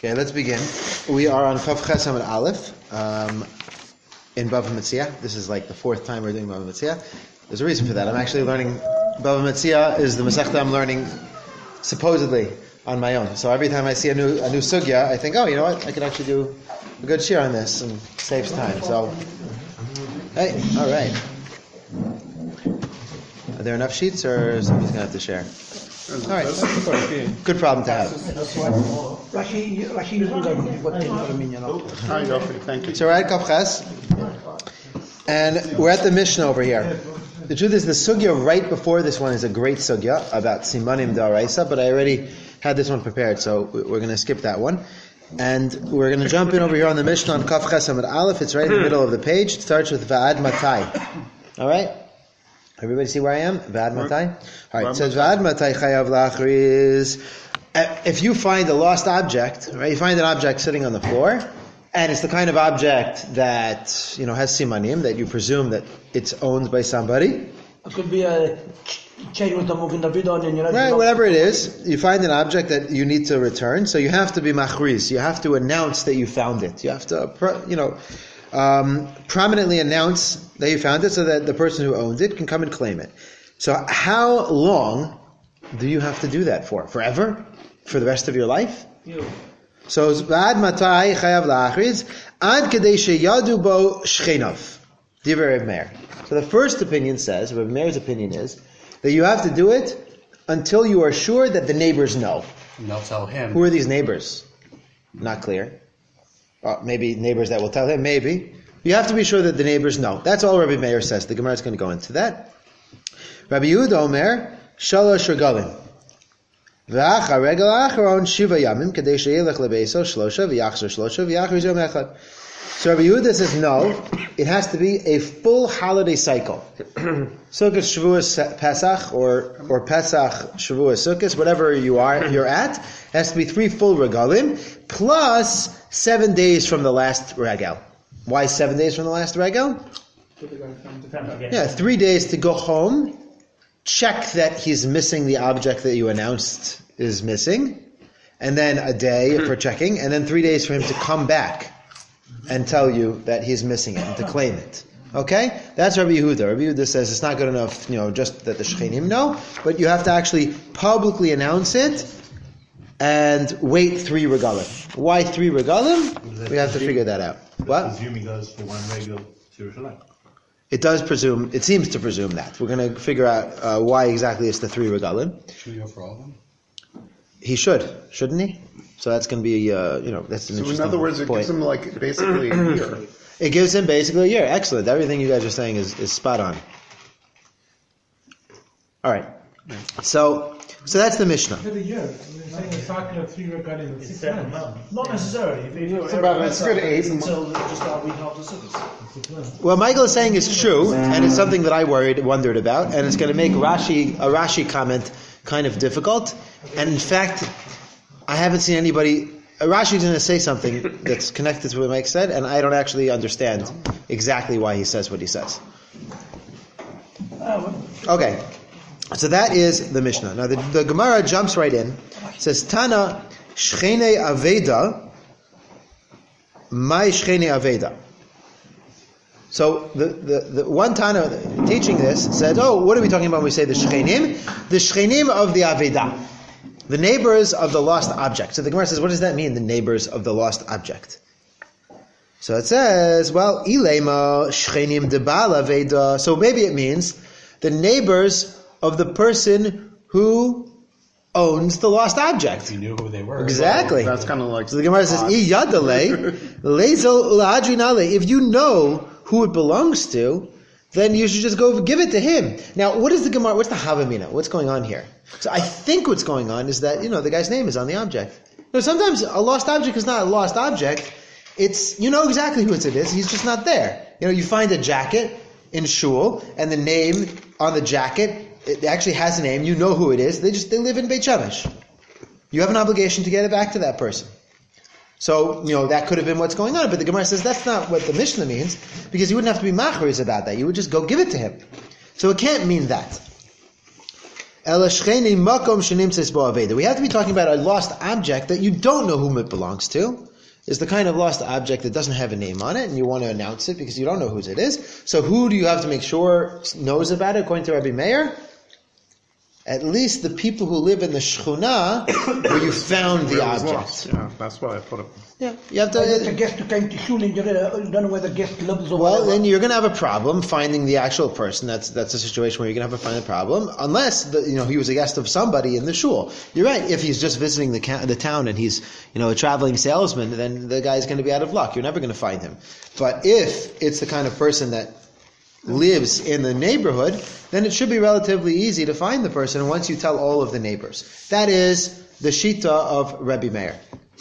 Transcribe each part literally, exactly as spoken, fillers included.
Okay, let's begin. We are on Chav Ches Amud Aleph um, in Bava Metzia. This is like the fourth time we're doing Bava Metzia. There's a reason for that. I'm actually learning, Bava Metzia is the Masechta I'm learning supposedly on my own. So every time I see a new a new sugya, I think, oh, you know what, I could actually do a good shir on this and saves time. So, hey, all right. Are there enough sheets, or somebody's going to have to share? All right. Good problem to have. Thank you. So we're at Chav Ches, and we're at the Mishnah over here. The truth is, the sugya right before this one is a great sugya about simanim d'oraisa, but I already had this one prepared, so we're going to skip that one. And we're going to jump in over here on the Mishnah on Chav Ches Amud Aleph. It's right in the middle of the page. It starts with Va'ad Matai. All right? Everybody see where I am? Va'ad Matai? All right, it says Va'ad Matai chayav la'achriz. If you find a lost object, right, you find an object sitting on the floor, and it's the kind of object that, you know, has simanim, that you presume that it's owned by somebody. It could be a chain with a moving the bid on and you're right, whatever it is, you find an object that you need to return, so you have to be machriz. You have to announce that you found it. You have to, you know, um, prominently announce that you found it so that the person who owns it can come and claim it. So how long do you have to do that for? Forever? For the rest of your life? Yeah. So Va'ad Matai chayav la'achriz ad kedei sheyadu bo shchenav. Divrei Rav Meir. So the first opinion says, Rav Meir's opinion is, that you have to do it until you are sure that the neighbors know. And they'll tell him. Who are these neighbors? Not clear. Uh, maybe neighbors that will tell him, maybe. You have to be sure that the neighbors know. That's all Rabbi Meir says. The Gemara is going to go into that. Rabbi Yehuda Omer, Shalosh regalim. V'acha regal acharon shiva yamim, kadei sheyelech lebeiso shlosha, v'yachzor shlosha, v'yachriz yom echad. So Rabbi Yehuda says no, it has to be a full holiday cycle. Sukkot, Shavuos, Pesach, or or Pesach, Shavuos, Sukkot, whatever you are, you're at, it has to be three full regalim, plus seven days from the last regal. Why seven days from the last regal? Yeah, three days to go home, check that he's missing the object that you announced is missing, and then a day for checking, and then three days for him to come back and tell you that he's missing it and to claim it. Okay? That's Rabbi Yehuda. Rabbi Yehuda says it's not good enough, you know, just that the Shechenim know, but you have to actually publicly announce it and wait three regalim. Why three regalim? We have to figure that out. What? Presuming does for one regal Yerushalayim. It does presume, it seems to presume that. We're going to figure out uh, why exactly it's the three regalim. Should we go for all of them? He should, shouldn't he? So that's going to be, uh, you know, that's an so interesting in other words, it point. gives him like basically a year. It gives him basically a year. Excellent. Everything you guys are saying is, is spot on. All right. So, so that's the Mishnah. A year. You're saying a cycle of three regarding six months. Not necessarily. If you It's about it's good eight until just start week after Sukkot. What Michael is saying is true, and it's something that I worried, wondered about, and it's going to make Rashi, a Rashi comment kind of difficult. And in fact, I haven't seen anybody. Rashi is going to say something that's connected to what Mike said, and I don't actually understand exactly why he says what he says. Okay, so that is the Mishnah. Now the, the Gemara jumps right in. It says, Tana Shchene Aveda, my Shchene Aveda. So the, the, the one Tana teaching this said, oh, what are we talking about when we say the Shchenim? The Shchenim of the Aveda. The neighbors of the lost object. So the Gemara says, what does that mean, the neighbors of the lost object? So it says, well, Ilema Shchenim Debal Aveda. So maybe it means the neighbors of the person who owns the lost object. You knew who they were. Exactly. That's kind of like. So the Gemara says, I yadale lezel uladrinale. If you know who it belongs to, then you should just go give it to him. Now, what is the Gemara? What's the Havamina? What's going on here? So I think what's going on is that, you know, the guy's name is on the object. Now, sometimes a lost object is not a lost object. It's, you know exactly who it is. He's just not there. You know, you find a jacket in shul, and the name on the jacket, it actually has a name. You know who it is. They just, they live in Beit Shemesh. You have an obligation to get it back to that person. So, you know, that could have been what's going on. But the Gemara says that's not what the Mishnah means, because you wouldn't have to be machriz about that. You would just go give it to him. So it can't mean that. Ela shcheni makom shenimtzes bo aveda. We have to be talking about a lost object that you don't know whom it belongs to. Is the kind of lost object that doesn't have a name on it, and you want to announce it because you don't know whose it is. So who do you have to make sure knows about it, according to Rabbi Meir? At least the people who live in the shchuna where you found the object. Yeah, that's why I put it. Yeah, you have to. If the guest who came to shul and you don't know where the guest lives or Well, whatever. then you're going to have a problem finding the actual person. That's that's a situation where you're going to have to find a problem, unless the, you know he was a guest of somebody in the shul. You're right. If he's just visiting the ca- the town and he's you know a traveling salesman, then the guy's going to be out of luck. You're never going to find him. But if it's the kind of person that lives in the neighborhood, then it should be relatively easy to find the person once you tell all of the neighbors. That is the shita of Rabbi Meir.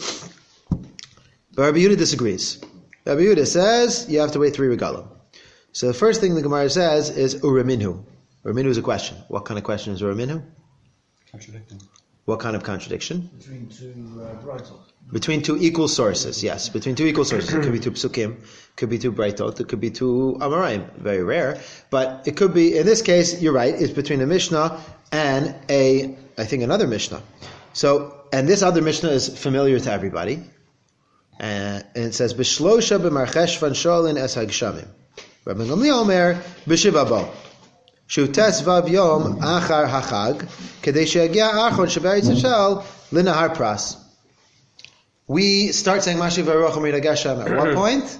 But Rabbi Yehuda disagrees. Rabbi Yehuda says you have to wait three regalim. So the first thing the Gemara says is uraminhu. Uraminhu is a question. What kind of question is uraminhu? Contradicting. What kind of contradiction? Between two uh, brides. Between two equal sources, yes. Between two equal sources. It could be two psukim, could be two braitot, it could be two amoraim. Very rare. But it could be, in this case, you're right, it's between a Mishnah and a, I think, another Mishnah. So, and this other Mishnah is familiar to everybody. Uh, and it says, B'shlosha b'marchesh van sholin es hagshamim. Rabbi Gamliel Omer, b'shiva bo. Shutes vav yom achar hachag, kedei she'agia achon shebe'eretz Yisrael linahar pras. We start saying Mashiv Baruch Amrid Geshem at what point?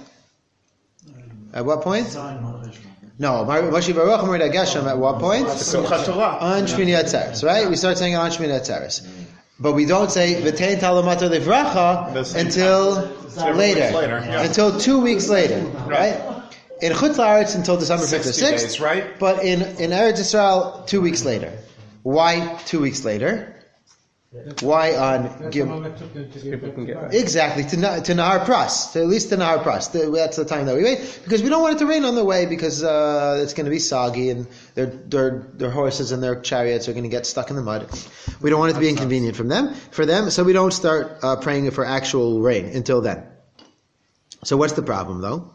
At what point? No, Mashiv Baruch Amrid Geshem at what point? Simchat Torah. On Shmini Atzeres, right? We start saying it on Shmini Atzeres. But we don't say V'tein Talamata Livracha until later. later, yeah. Until two weeks later, right? In Chutz La'aretz until December fifth or sixty sixth. days, right? But in, in Eretz Yisrael, two weeks later. Why two weeks later? Why on That's how Gim? long it took them to get People back can to get- back. Exactly, to, Na- to Nahar Pras, to at least to Nahar Pras. The- That's the time that we wait, because we don't want it to rain on the way, because uh, it's going to be soggy, and their, their their horses and their chariots are going to get stuck in the mud. We don't want it to be inconvenient from them, for them, so we don't start uh, praying for actual rain until then. So what's the problem, though?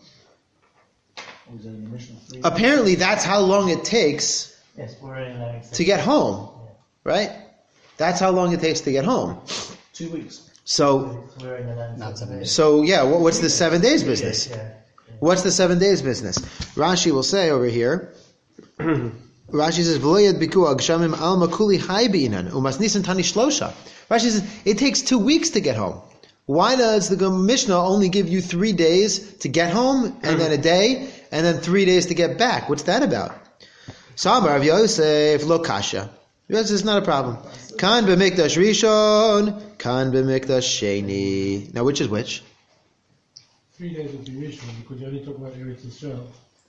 Apparently, that's how long it takes Yes, we're in like to get home, right? That's how long it takes to get home. Two weeks. So, we're in the land. Not seven days. so yeah, what, what's the seven days business? Yeah. What's the seven days business? Rashi will say over here, Rashi says, V'loyed biku agshamim al makuli hai b'inan, umas nisan tani shlosha. Rashi says, it takes two weeks to get home. Why does the Mishnah only give you three days to get home, and then a day, and then three days to get back? What's that about? Samar of Yosef lo kasha. Yes, it's not a problem. Kan b'mikdash rishon, kan b'mikdash sheni. Now, which is which? Three days of the Rishon, because you only talk about Eretz Yisrael.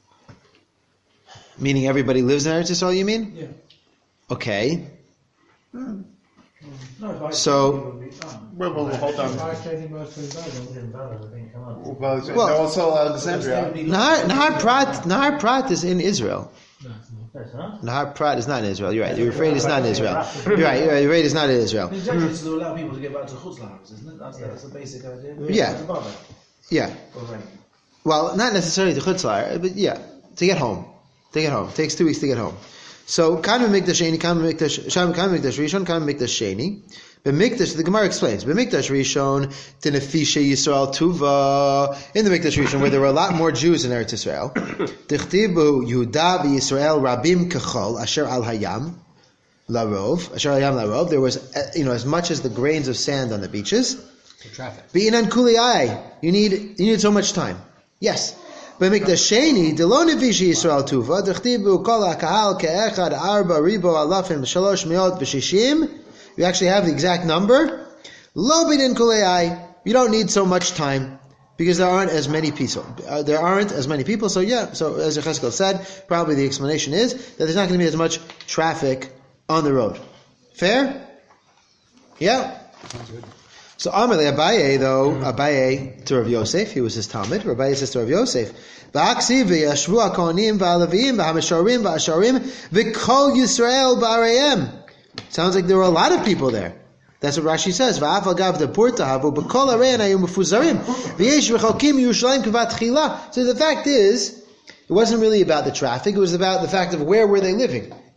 Meaning everybody lives in Eretz Yisrael, you mean? Yeah. Okay. No, if I So- it would be fine. Well, well, hold on. Five Shady most of the Well, Well- and also Alexandria. Nahar, Nahar Prat, Nahar Prat is in Israel. No, it's not. That's not. Nahar Prat is not in Israel. You're right. You're afraid it's not in Israel. You're right. You're right. You're right. It's not in Israel. The objective is to allow people to get back to Chutz La'aretz, isn't it? That's, that's the basic idea. Yeah. To bother. Yeah. Or rain. Well, not necessarily to Chutzlar, but yeah, to get home. To get home. It takes two weeks to get home. So, Kan b'mikdash sheni, Kan b'mikdash, Sham Kan b'mikdash rishon, Kan b'mikdash sheni. B'mikdash, the Gemara explains, b'mikdash rishon, tenefishe Yisrael tuva. In the Mikdash rishon, where there were a lot more Jews in Eretz Yisrael, Tichtibu Yehuda v'Yisrael rabim kechol, asher al hayam, larov, asher al hayam larov. There was, uh, you know, as much as the grains of sand on the beaches. For traffic. B'inan kuliyai. You need, you need so much time. Yes. B'mikdash sheni, delo nevishi Yisrael tuva, dechtibu kol ha'kahal ke'echad arba ribo alafim shalosh meot v'shishim. You actually have the exact number. Lo b'inan kuliyai. You don't need so much time because there aren't as many people. Uh, there aren't as many people. So yeah. So as Yechezkel said, probably the explanation is that there's not going to be as much traffic on the road. Fair? Yeah. Sounds good. So Amalei Abaye, though, Abaye to Rav Yosef, he was his Talmud. Rav Abaye says to Rav Yosef, V'aksiv v'yashvu ha'kohanim v'alavim v'hamisharim v'asharim v'kol Yisrael b'areim. Sounds like there were a lot of people there. That's what Rashi says. V'af agav depurta havu b'kol arein hayom mefuzarim v'yesh v'chalkim Yerushalayim k'vat chila. So the fact is, it wasn't really about the traffic. It was about the fact of where were they living.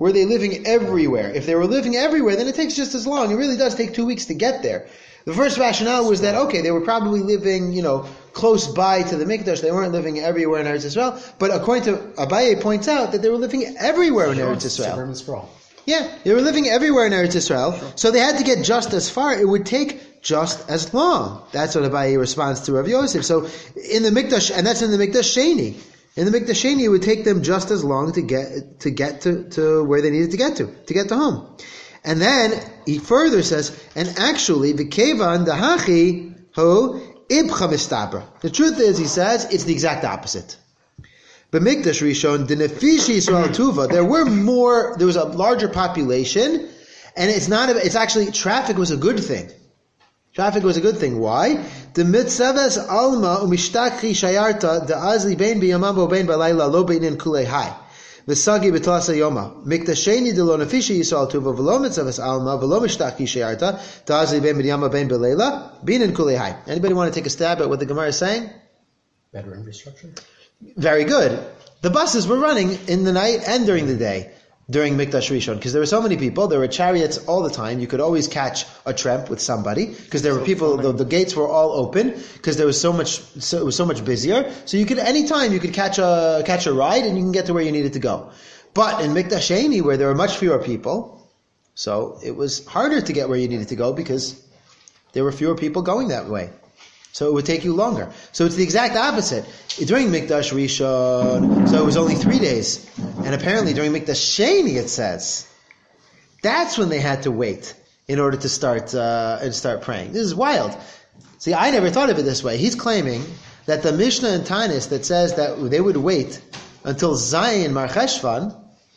Were they living everywhere? If they were living everywhere, then it takes just as long. It really does take two weeks to get there. The first rationale was that, okay, they were probably living, you know, close by to the Mikdash. They weren't living everywhere in Eretz Yisrael. But according to Abaye points out that they were living everywhere in Eretz Yisrael. Suburban sprawl. Yeah, they were living everywhere in Eretz Yisrael. So they had to get just as far. It would take just as long. That's what Abaye responds to Rav Yosef. So in the Mikdash, and that's in the Mikdash Sheni. In the Mikdash Sheni, it would take them just as long to get to get to, to where they needed to get to, to get to home. And then he further says, and actually, v'kevan dahachi ho ibcha mistabra. The truth is, he says, it's the exact opposite. But Mikdash Rishon, the Nefishi Yisrael Tuva, there were more, there was a larger population, and it's not, it's actually, traffic was a good thing. Traffic was a good thing. Why? The mitzaves alma umishtakri shayarta the azli bein biyamam bein balayla lo beinin kulei hai. V'sagi b'tlasa yoma. Miktasheni de lo nefishi yisrael tuva v'lo mitzaves alma v'lo mishtaki shayarta the azli bein biyamam bein balayla beinin kulei hai. Anybody want to take a stab at what the Gemara is saying? Better infrastructure. Very good. The buses were running in the night and during the day. During Mikdash Rishon, because there were so many people, there were chariots all the time. You could always catch a tramp with somebody, because there were people. The, the gates were all open, because there was so much. So it was so much busier. So you could any time you could catch a catch a ride, and you can get to where you needed to go. But in Mikdash Sheni, where there were much fewer people, so it was harder to get where you needed to go because there were fewer people going that way. So it would take you longer. So it's the exact opposite. During Mikdash Rishon, so it was only three days. And apparently during Mikdash Sheni, it says, that's when they had to wait in order to start uh, and start praying. This is wild. See, I never thought of it this way. He's claiming that the Mishnah and Tanis that says that they would wait until Zayin Mar Cheshvan,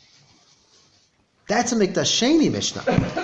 that's a Mikdash Sheni Mishnah.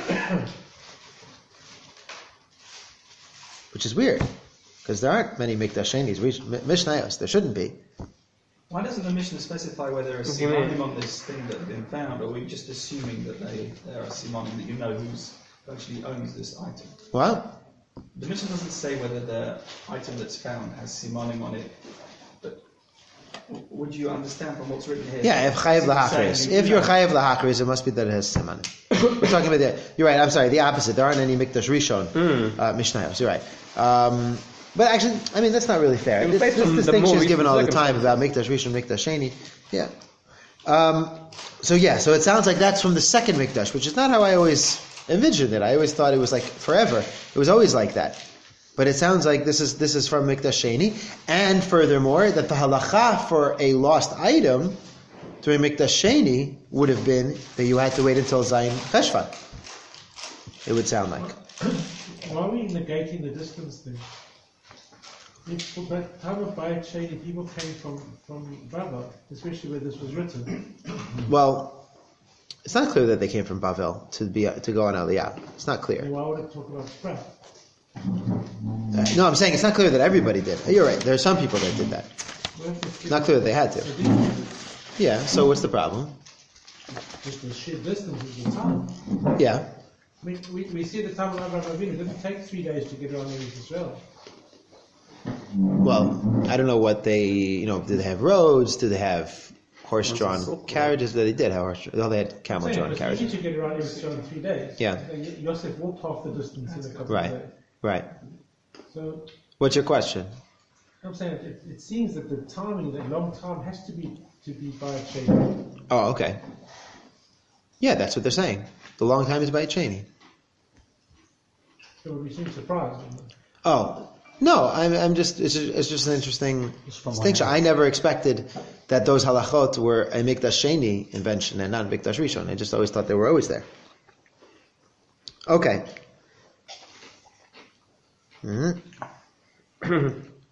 Which is weird. Because there aren't many Mikdash Shenis, Mishnayos. There shouldn't be. Why doesn't the Mishnah specify whether a simanim on this thing that have been found, or are we just assuming that they there are simanim that you know who's who actually owns this item? What? The Mishnah doesn't say whether the item that's found has simanim on it, but w- would you understand from what's written here? Yeah, if chayev lahachris. If you're chayev lahachris, it must be that it has simanim. We're talking about the. You're right. I'm sorry. The opposite. There aren't any Mikdash Rishon mm. uh, Mishnayos. You're right. Um, But actually, I mean, that's not really fair. This, this distinction is given all the time about Mikdash Rishon, Mikdash Sheni. Yeah. Um, so yeah, so it sounds like that's from the second Mikdash, which is not how I always envisioned it. I always thought it was like forever. It was always like that. But it sounds like this is this is from Mikdash Sheni. And furthermore, that the halacha for a lost item during Mikdash Sheni would have been that you had to wait until Zayin Cheshvan. It would sound like. Why are we negating the distance thing? If for that time of Bayit Sheni, people came from, from Bava, especially where this was written. Well, it's not clear that they came from Bavel to be to go on Aliyah. It's not clear. Why would it talk about spread? Uh, no, I'm saying it's not clear that everybody did. You're right. There are some people that did that. It's not clear that they had to. Yeah. So what's the problem? Just the sheer distance is the time. Yeah. I mean, we, we see the time of Abraham Avinu. It didn't take three days to get around Eretz Israel. Well, I don't know what they, you know, did they have roads? Did they have horse-drawn carriages? They did have horse. No, they had camel-drawn carriages. It's easy to get around Eretz Israel in three days. Yeah. Yosef walked half the distance in a couple Right. of days. Right. So What's your question? I'm saying it, it seems that the timing, the long time, has to be to be by a chain. Oh, okay. Yeah, that's what they're saying. The long time is by Cheney. So we seem surprised. Oh. No, I'm, I'm just, it's just, it's just an interesting distinction. I never expected that those halachot were a Mikdash Sheni invention and not a Mikdash Rishon. I just always thought they were always there. Okay. Mm-hmm.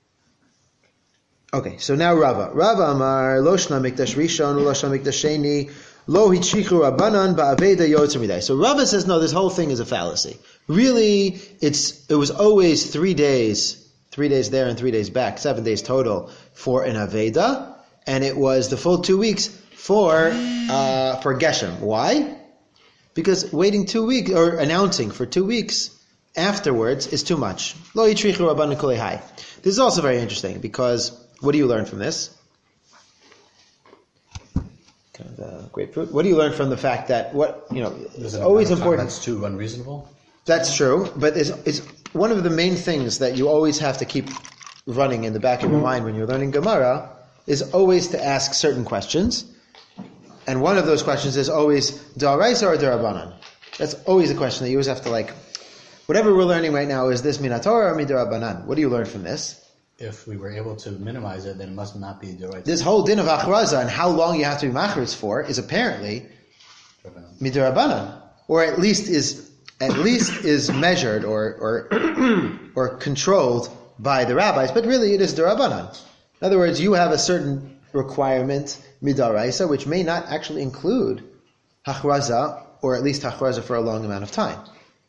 Okay, so now Rava. Rava Amar, Lo Shna Mikdash Rishon, Lo Shna Mikdash Sheni, Lo Hichichu Rabbanan Ba'aveda Yotzer Midai. So Rava says, no, this whole thing is a fallacy. Really, it's it was always three days, three days there and three days back, seven days total for an Aveda, and it was the full two weeks for uh, for Geshem. Why? Because waiting two weeks, or announcing for two weeks afterwards is too much. Lo Hichichu Rabbanan Kulei Hai. This is also very interesting, because what do you learn from this? kind of uh, grapefruit. What do you learn from the fact that what you know? It's There's an always amount of time important. That's too unreasonable. That's true, but it's, it's one of the main things that you always have to keep running in the back of your mind when you're learning Gemara is always to ask certain questions. And one of those questions is always, D'Oraisa or D'Rabanan? That's always a question that you always have to like, whatever we're learning right now, is this Minatorah or Mid'Rabanan? What do you learn from this? If we were able to minimize it, then it must not be the right. This whole din of Achraza and how long you have to be machritz for is apparently Mid'Rabanan, or at least is at least is measured or or or controlled by the rabbis, but really it is D'Rabanan. In other words, you have a certain requirement, midaraisa, which may not actually include hachraza, or at least hachraza for a long amount of time.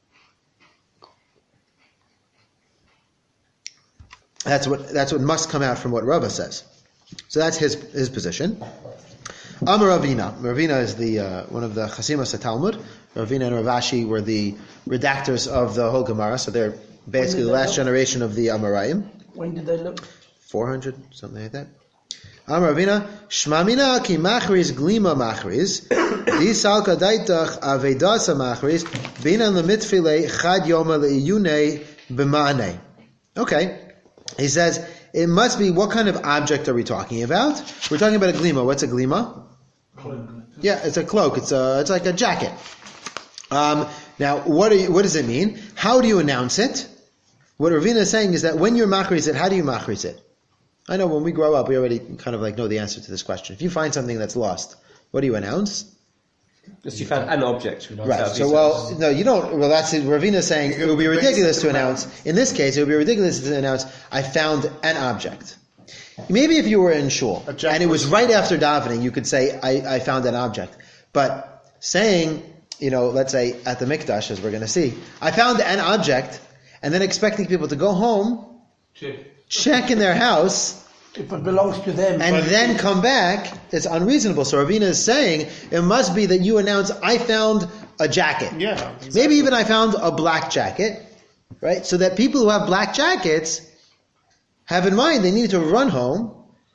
That's what that's what must come out from what Rava says. So that's his his position. Amar Ravina. Ravina is the uh, one of the Chasimas of Talmud. Ravina and Ravashi were the redactors of the whole Gemara, so they're basically the last generation of the Amoraim. When did they look? Four hundred, something like that. Amar Ravina, Shmamina ki machriz glima machriz, di salka daitach avedasa machriz, binan lemitfile chad yoma leiyune b'mane. Okay. He says, it must be, what kind of object are we talking about? We're talking about a glima. What's a glima? Yeah, it's a cloak. It's a, it's like a jacket. Um, now, what do you, what does it mean? How do you announce it? What Ravina is saying is that when you're machriz it, how do you machriz it? I know when we grow up, we already kind of like know the answer to this question. If you find something that's lost, what do you announce? Just you found an object. Right. So, well, no, you don't. Well, that's it. Ravina is saying it would be ridiculous to announce. In this case, it would be ridiculous to announce, I found an object. Maybe if you were in shul and it was right after davening, you could say, I, I found an object. But saying, you know, let's say at the mikdash, as we're going to see, I found an object, and then expecting people to go home, check, check in their house, If it belongs to them. and then come back, it's unreasonable. So Ravina is saying it must be that you announce, I found a jacket. Yeah. Exactly. Maybe even I found a black jacket, right? So that people who have black jackets have in mind they need to run home,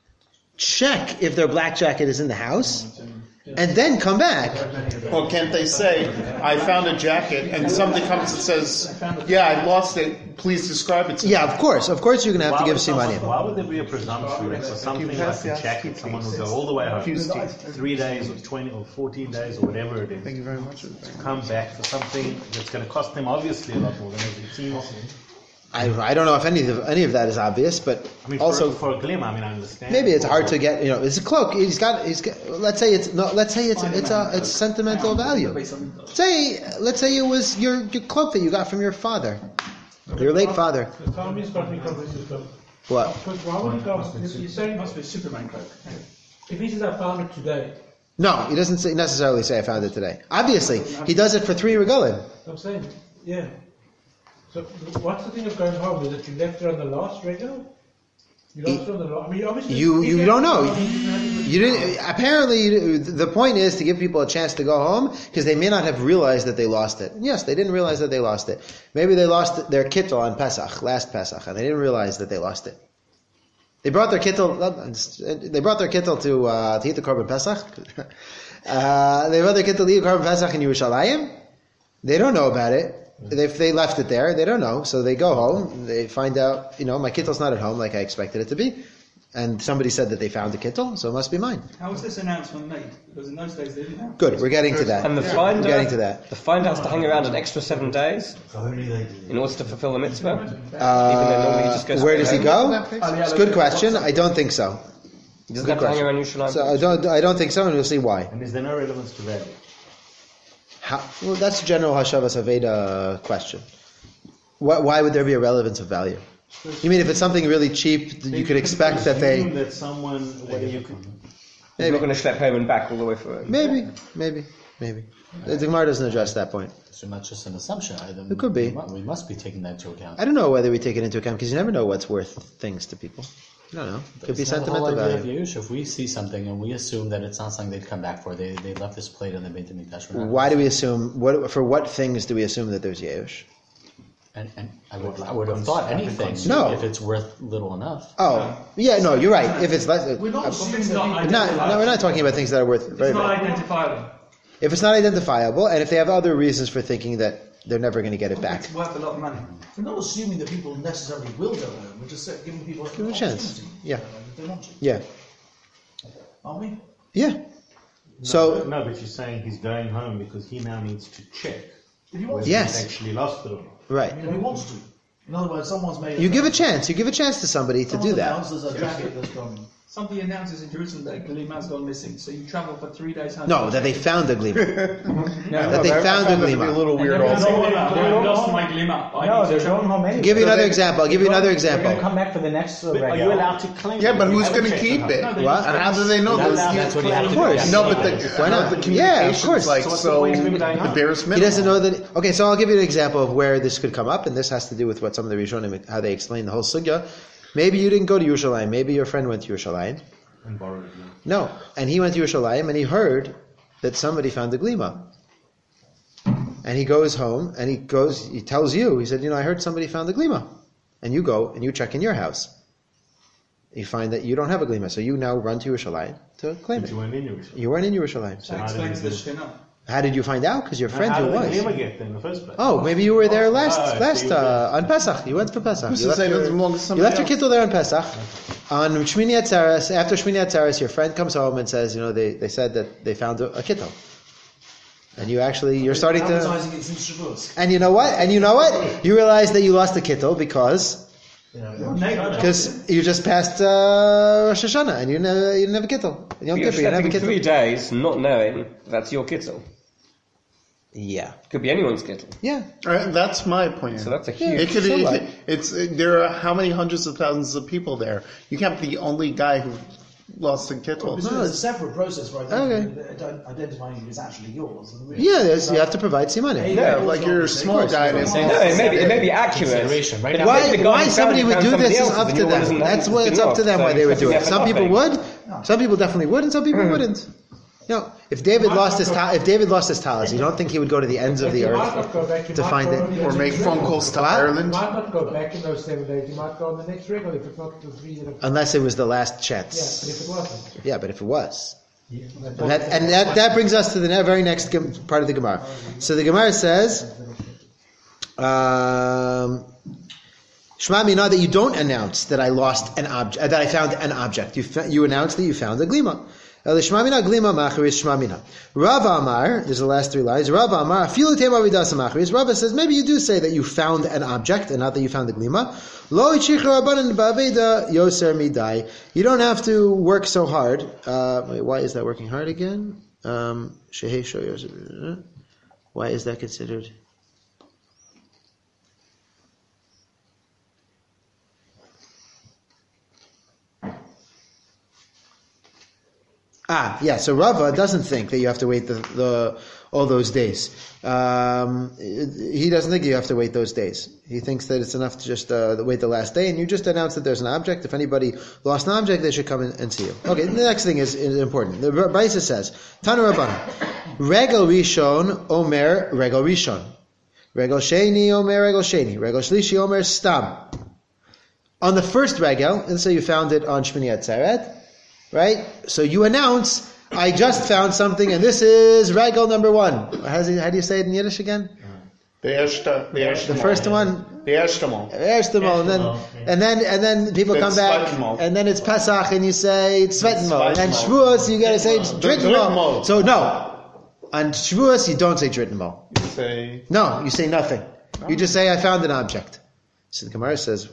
check if their black jacket is in the house, and then come back. Or can't they say, I found a jacket, and somebody comes and says, yeah, I lost it, please describe it to me. Yeah, of course. Of course you're going to have to Why give would someone- simanim. Why would there be a presumption that for something like a jacket, someone would go all the way home, three days or twenty or fourteen days or whatever it is, Thank you very much. to come back for something that's going to cost them obviously a lot more than it seems. I, I don't know if any of any of that is obvious, but I mean, also for, for a glim, I mean, I understand. maybe it's hard to get. You know, it's a cloak. He's got. He's got. Let's say it's no. Let's say it's it's a it's sentimental value. Say let's say it was your your cloak that you got from your father, your late father. The Talmud's got me confused. What? Because why would he go? You're saying It must be a Superman cloak. if he says I found it today, No, he doesn't say, necessarily say I found it today. Obviously, he does it for three regalim. I'm saying, yeah. So what's the thing of going home? Is that you left it on the last regular? You lost it on the last. I mean, obviously You he you gave don't it know. to me, he didn't have it. You didn't. Apparently, the point is to give people a chance to go home because they may not have realized that they lost it. Yes, they didn't realize that they lost it. Maybe they lost their kittel on Pesach, last Pesach, and they didn't realize that they lost it. They brought their kittel. They brought their kittel to uh, to eat the korban Pesach. uh, they brought their kittel to eat korban Pesach in Yerushalayim. They don't know about it. If they left it there, they don't know. So they go home. They find out, you know, my kittel's not at home like I expected it to be. And somebody said that they found the kittel, so it must be mine. How was this announcement made? Because in those days they didn't have. Good, we're getting to that. And the We're finder, getting to that. the finder has to hang around an extra seven days in order to fulfill the mitzvah. Uh, Even though normally he just goes where does he straight go? It's a good question. I don't think so. He doesn't have to hang around Yerushalayim. So I don't. I don't think so, and we'll see why. And is there no relevance to value? How, well, that's a general Hashavas Aveda question. Why, why would there be a relevance of value? You mean if it's something really cheap, you could expect that they Assume that someone, whether you can, He's not going to schlep home and back all the way for it. maybe, maybe, maybe. The Gemara doesn't address that point. So not just an assumption. I, It could be. We must, we must be taking that into account. I don't know whether we take it into account because you never know what's worth things to people. I don't know. It could be It's not the whole sentimental idea of value. Yerush. If we see something and we assume that it's not something they'd come back for, they they left this plate on the Beit HaMikdash. We're not Why do we assume? What for? What things do we assume that there's Yeush? And, and I would I would have thought anything No. if it's worth little enough. Oh, yeah, no, you're right. If it's less, We're not uh, assuming It's that not people- not, no, we're not talking about things that are worth very It's not big. identifiable. If it's not identifiable, and if they have other reasons for thinking that they're never going to get it back, It's worth a lot of money. We're not assuming that people necessarily will go home. We're just giving people Give them a chance. opportunity, Yeah. uh, if they want to, yeah, aren't we? yeah. So no, but you're saying he's going home because he now needs to check If he whether wants Yes. he's actually lost it or not. right, to. If he wants to. In other words, someone's made. you give a chance. You give a chance to somebody to someone's do that. announced there's a jacket that's gone. Somebody announces in Jerusalem that Galima's gone missing, so you travel for three days home. No, that they found a glima. No, That they I found a found that to be a glima. little weird they're also. gonna- I lost my Galima. I No, need to they're travel. going home anyway. Give you another example. I'll give you another They're example. going to come back for the next uh, But are you regal. allowed to claim Yeah, it? but You who's haven't going to checked keep on it? that. What? And how do they know You're this? allowed That's to what you claim have it. to do. course. No, but the, Why how not? the Yeah, of communication's course. like So what's so, the point of him going the home? barest He minimum. doesn't know that. Okay, so I'll give you an example of where this could come up, and this has to do with what some of the Rishonim, how they explain the whole sugya. Maybe you didn't go to Yerushalayim. Maybe your friend went to Yerushalayim. And borrowed it. No, and he went to Yerushalayim and he heard that somebody found the glima. And he goes home and he goes, he tells you, he said, you know, I heard somebody found the glima. And you go and you check in your house. You find that you don't have a glima, so you now run to Yerushalayim to claim But it. you weren't in Yerushalayim. You weren't in Yerushalayim. So That explains the Shekhinah. how did you find out? Because your friend How who did was. they ever get there in the first place? Oh, maybe you were there last Oh, so last you were uh, on Pesach. You went for Pesach. Who's You to left say it your, doesn't belong to you somebody left your else? kittel there on Pesach. On Shmini Atzeres, after Shmini Atzeres, your friend comes home and says, you know, they, they said that they found a, a kittel. And you actually, you're starting to... Advertising it since Shavuos. And you know what? And you know what? You realize that you lost the kittel because because you just passed uh, Rosh Hashanah and you never you didn't have a kittel. Yom You're Kippur, you didn't have a stepping three kittel. days not knowing that's your kittel. Yeah, Could be anyone's kittel. yeah. Uh, that's my point. So that's a Yeah. huge. It could, So it what? could- it's uh, there are how many hundreds of thousands of people there. You can't be the only guy who lost a kittel. It's, No, it's a separate process for Okay. identifying, identifying if it's actually yours. And really- Yeah, there's, you have to provide simanim. Yeah, like you're a small guy and it's No, it may be, it may be accurate. Consideration, right? But Why, maybe the guy why who somebody found it would found do somebody this is else's up and to yours them. isn't That's good what it's enough, up to them so why they would do you it. have Some people nothing. would, some people definitely would, and some people wouldn't. You know, if David lost his ta- if David lost his talis, you don't think he would go to the ends of the You might earth not go back, you to might find go it? only Or the make next phone regal. calls to What? You Ireland. might not go back in those seven days. You might go on the next regal if it's not the three that have. Unless it was the last Yeah, but chance. if it wasn't. Yeah, but if it was. Yeah, And that, and that, that brings us to the ne- very next gem- part of the Gemara. So the Gemara says, um, Shema Mina, that you don't announce that I lost an object, that I found an object. You fa- you announce that you found a glima. El Shema Mina glima macharis Shema Mina. Rav Amar, there's the last three lines. Rav Amar, afilu tema vidas macharis. Rav says maybe you do say that you found an object and not that you found the glima. Lo ichicha rabbanan ba'aveda yoser midai. You don't have to work so hard. Uh, wait, why is that working hard again? Um, shehei sho yoser- why is that considered? Ah, yeah. So Rava doesn't think that you have to wait the, the all those days. Um, he doesn't think you have to wait those days. He thinks that it's enough to just uh, wait the last day, and you just announce that there's an object. If anybody lost an object, they should come in and see you. Okay. The next thing is, is important. The Brisa says, Tanu Rabbanan, Regel Rishon Omer Regel Rishon, Regel Sheni Omer Regel Sheni, Regel Shlishi Omer Stam. On the first regel, and so you found it on Shmini Atzeret. Right? So you announce, I just found something, and this is regel number one. How do you, how do you say it in Yiddish again? The erste, the erste The first one? The erste Mal. Erste Mal, and then, and then, and then people The come back, zweite Mal. and then it's Pesach, and you say, it's Zweiten Mal. And then Zweiten Shavuos, you gotta say, it's The Dritten dritten Mal. Mal. So no. On Shavuos, you don't say Dritten Mal. You say, No, you say nothing. You just say, I found an object. So the Gemara says,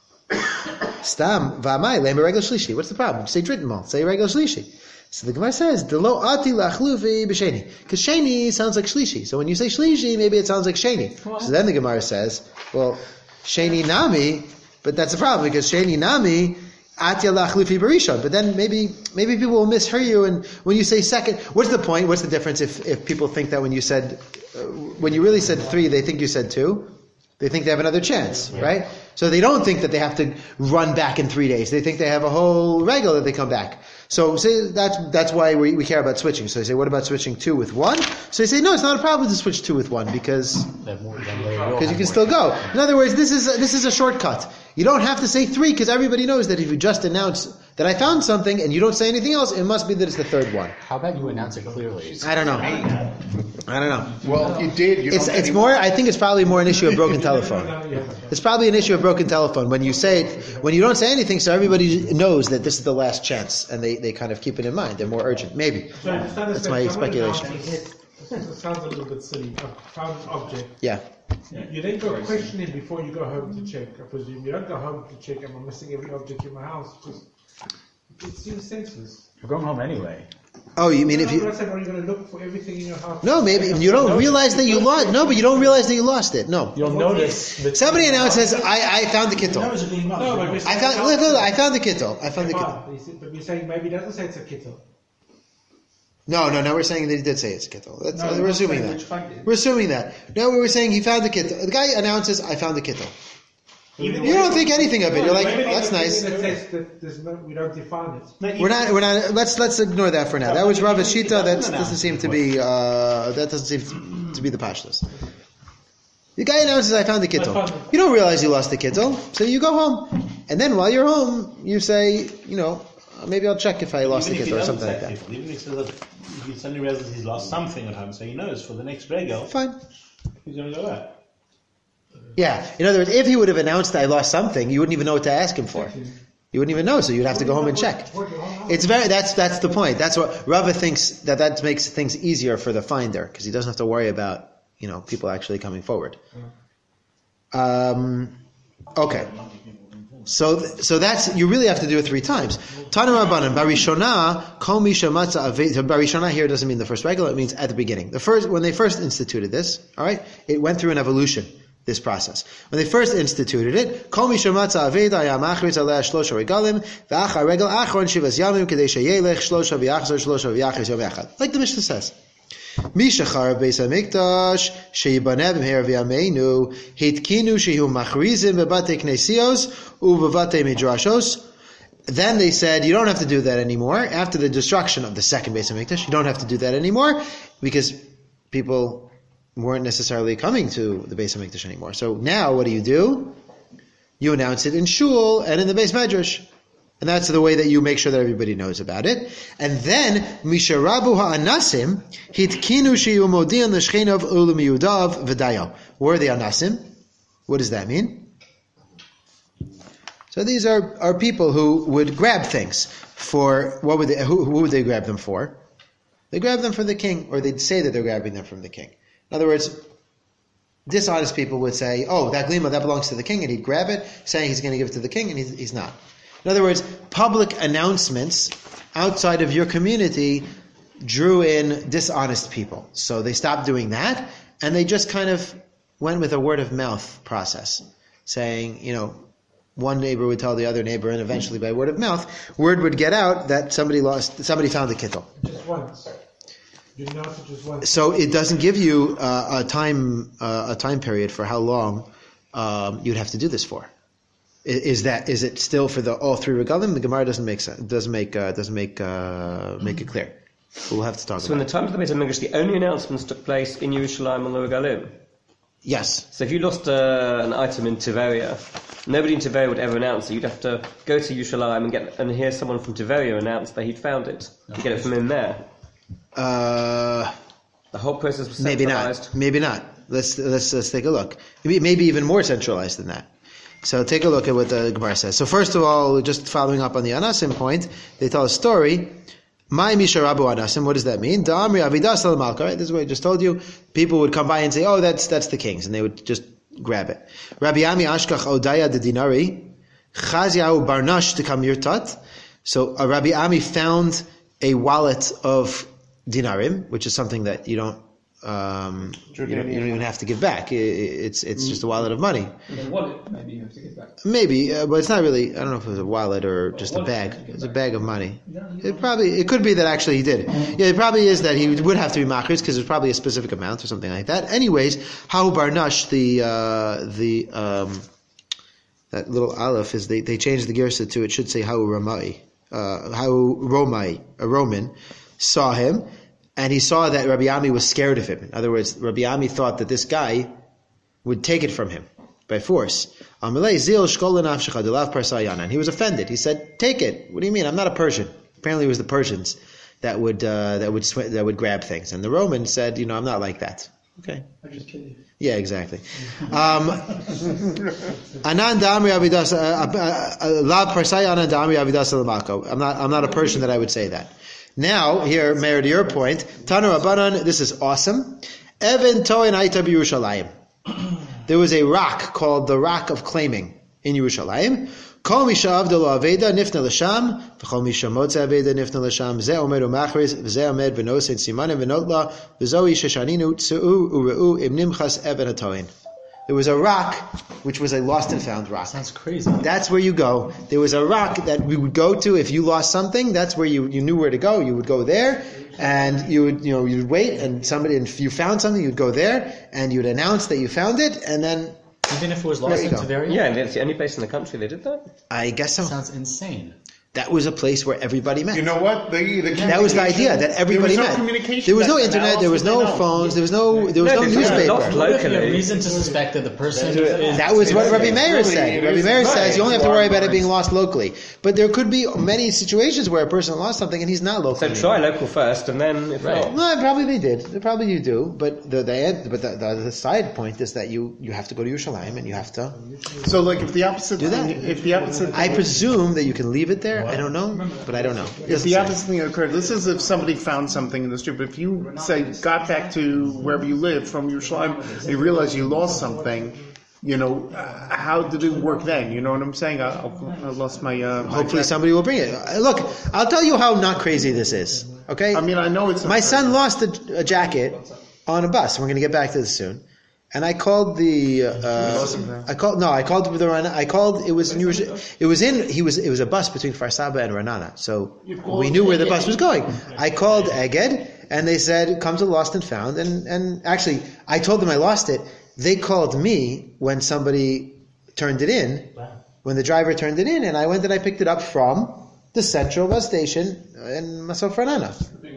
Stam v'amai le'em regel shlishi. What's the problem? Say dritten mal. Say regel shlishi. So the Gemara says, "Delo ati lachluvi b'sheni," because sheni sounds like shlishi. So when you say shlishi, maybe it sounds like sheni. So then the Gemara says, "Well, sheni nami," but that's a problem because sheni nami ati lachluvi barishon. But then maybe maybe people will mishear you, and when you say second, what's the point? What's the difference if if people think that when you said uh, when you really said three, they think you said two? They think they have another chance, right? So they don't think that they have to run back in three days. They think they have a whole regel that they come back. So say that's that's why we, we care about switching. So they say, what about switching two with one? So they say, no, it's not a problem to switch two with one because because you can still go. In other words, this is a, this is a shortcut. You don't have to say three because everybody knows that if you just announce that I found something and you don't say anything else, it must be that it's the third one. How about you announce it clearly? I don't know. I don't know. Well, you did. You It's don't it's anymore. more. I think it's probably more an issue of broken telephone. It's probably an issue of broken telephone when you say it when you don't say anything, so everybody knows that this is the last chance, and they, they kind of keep it in mind. They're more urgent. Maybe So I just understand that's my someone speculation. announcing it. It sounds a little bit silly. I found an object. Yeah. You then go questioning before you go home to check. I presume you don't go home to check, am I missing every object in my house? Because it seems senseless. You're going home anyway. Oh, you mean if I'm you? not saying, are you going to look for everything in your house? No, maybe you don't realize that you lost. No, but you don't realize that you lost it. No. You'll notice that Somebody announces, "I I found the kittel. Those are being No, known. but we're I saying- found look, look, I found the kittel. I found the Fine, kittel." but you see- But you're saying maybe it doesn't say it's a kittel. No, no, no. We're saying that he did say it's a kittel. That's, No, we're we're assuming saying that. which fact it is. We're assuming that. No, we were saying he found the kittel. The guy announces, "I found the kittel." You don't think anything of it. You're like, Maybe "That's it's nice." That says that there's no, we don't define it. We're not. We're not. Let's let's ignore that for now. That was Rav Shita. That doesn't seem to be. Uh, that doesn't seem to be the pashtus. The guy announces, "I found the kittel." You don't realize you lost the kittel, so you go home, and then while you're home, you say, "You know, maybe I'll check if I lost even the if he kittel or doesn't something like say that." people, even if he says that if he suddenly realizes he's lost something at home, so he knows for the next regel, Fine. he's going to go back. Yeah. In other words, if he would have announced I lost something, you wouldn't even know what to ask him for. You wouldn't even know, so you'd have to go home and check. It's very. That's that's the point. That's what Rava thinks that that makes things easier for the finder because he doesn't have to worry about you know people actually coming forward. Um, okay. So so that's you really have to do it three times. Tana Rabbanan Barishona Kol Misha Matza Aved. Barishona here doesn't mean the first regular; it means at the beginning. The first when they first instituted this, all right, it went through an evolution. This process. When they first instituted it, Kol Misha Matza Aved Ayam Achritz Aleh Shlosha Regalim V'Achar Regel Achron Shivas Yamim Kedei Sheyelech Shlosha V'Yachzor Shlosha V'Yachris Yom Echad. Like the Mishnah says. Misha Charav Beis HaMikdash Sheyibaneh B'Meher V'Yameinu Hitkinu Shehu Machrizim B'Batei Knesios U'B'Batei Midrashos. Then they said, you don't have to do that anymore. After the destruction of the second Beis HaMikdash, you don't have to do that anymore because people weren't necessarily coming to the Beis HaMikdash anymore. So now what do you do? You announce it in shul and in the Beis Medrash. And that's the way that you make sure that everybody knows about it. And then, Misharabu ha'anasim, hitkinu sheyu modian l'shchenav ulam yudav v'dayo. Where are the anasim? What does that mean? So these are, are people who would grab things for, what would they, who, who would they grab them for? They grab them for the king, or they'd say that they're grabbing them from the king. In other words, dishonest people would say, oh, that glima, that belongs to the king, and he'd grab it, saying he's going to give it to the king, and he's, he's not. In other words, public announcements outside of your community drew in dishonest people. So they stopped doing that, and they just kind of went with a word of mouth process, saying, you know, one neighbor would tell the other neighbor, and eventually by word of mouth, word would get out that somebody lost, somebody found the kittel. Just once. You announce it just once. So it doesn't give you uh, a time uh, a time period for how long um, you'd have to do this for. Is, is that is it still for the all three regalim? The Gemara doesn't make sense, doesn't make uh, doesn't make uh, make it clear. We'll have to talk So in about the time of the Beis HaMikdash, the only announcements took place in Yerushalayim and Lo Regalim. it. Yes. So if you lost uh, an item in Tiveria, nobody in Tiveria would ever announce it. You'd have to go to Yerushalayim and get and hear someone from Tiveria announce that he'd found it. You get it from him there. Uh, The whole process was maybe centralized. not. Maybe not. Let's let's let's take a look. Maybe, maybe even more centralized than that. So take a look at what the Gemara says. So first of all, just following up on the Anasim point, they tell a story. My Misha Rabu Anasim, what does that mean? Da'amri Avidas al Malka, right? This is what I just told you. People would come by and say, oh, that's that's the king's, and they would just grab it. Rabbi Ami Ashkach Odaya de Dinari, Chaziahu Barnash to Kamirtat. So uh, Rabbi Ami found a wallet of dinarim, which is something that you don't um, you, don't, you don't even have to give back. It, it's it's just a wallet of money. In the wallet, maybe you have to give back. Maybe, uh, but it's not really. I don't know if it was a wallet or just a bag. It's a bag of money. It probably it could be that actually he did. Yeah, it probably is that he would have to be machris because there's probably a specific amount or something like that. Anyways, Hahu Barnash, the uh, the um, that little aleph is they, they changed the girsa to it should say Hahu Ramai, uh, Hahu Romai, a Roman, saw him. And he saw that Rabbi Ami was scared of him. In other words, Rabbi Ami thought that this guy would take it from him by force. And he was offended. He said, "Take it. What do you mean? I'm not a Persian." Apparently, it was the Persians that would uh, that would sw- that would grab things, and the Romans said, "You know, I'm not like that." Okay. I just kill you. Yeah, exactly. Um, Anand Amri Avidas La Parsai Anand Amri Avidas Lamako. I'm not I'm not a Persian that I would say that. Now, here, Mayor, to your point, Tanu Rabbanan, this is awesome. Evan Toin Aita Yerushalayim. There was a rock called the Rock of Claiming in Yerushalayim. Kol misha avdalo aveda nifna l'sham, v'chol misha motza aveda nifna l'sham, ze omed u'machris, v'ze omed v'nosein simanim v'notla, v'zoi sheshaninu tsu'u u're'u im nimchas even hatoin. There was a rock, which was a lost and found rock. Sounds crazy. That's where you go. There was a rock that we would go to if you lost something. That's where you, you knew where to go. You would go there, and you would you know you'd wait, and somebody and if you found something, you'd go there, and you'd announce that you found it, and then even if it was lost in Tiberia. Yeah, and it's the only place in the country they did that. I guess so. Sounds insane. That was a place where everybody met. You know what? The, the that was the idea that everybody there was met. No communication there was no back internet. then. There was no phones. There was no. There was no, no newspaper. Lost locally. No reason to suspect that the person. Is, that was what Rabbi Meir said. Rabbi Meir right. says you only have to worry about it being lost locally. But there could be many situations where a person lost something and he's not local. So anymore. try local first, and then if Right. not, No, probably they did. Probably you do. But the, the but the, the, the side point is that you, you have to go to Yerushalayim and you have to So, like, if the opposite do that. thing, if the opposite, I presume that you can leave it there. I don't know, but I don't know. if the opposite thing occurred, this is if somebody found something in the street. But if you say got back to wherever you live from Yerushalayim, and you realize you lost something, you know, uh, how did it work then? You know what I'm saying? I, I lost my. Uh, my Hopefully jacket. somebody will bring it. Uh, Look, I'll tell you how not crazy this is. Okay. I mean, I know it's My son lost a, a jacket on a bus. We're going to get back to this soon. And I called the. Uh, I called no. I called the. I called. It was. New, it was in. He was. It was a bus between Kfar Saba and Ranana. So we knew where the bus was going. I called Eged, and they said, "Come to Lost and Found." And and actually, I told them I lost it. They called me when somebody turned it in. When the driver turned it in, and I went and I picked it up from the central bus station in Masof Ranana.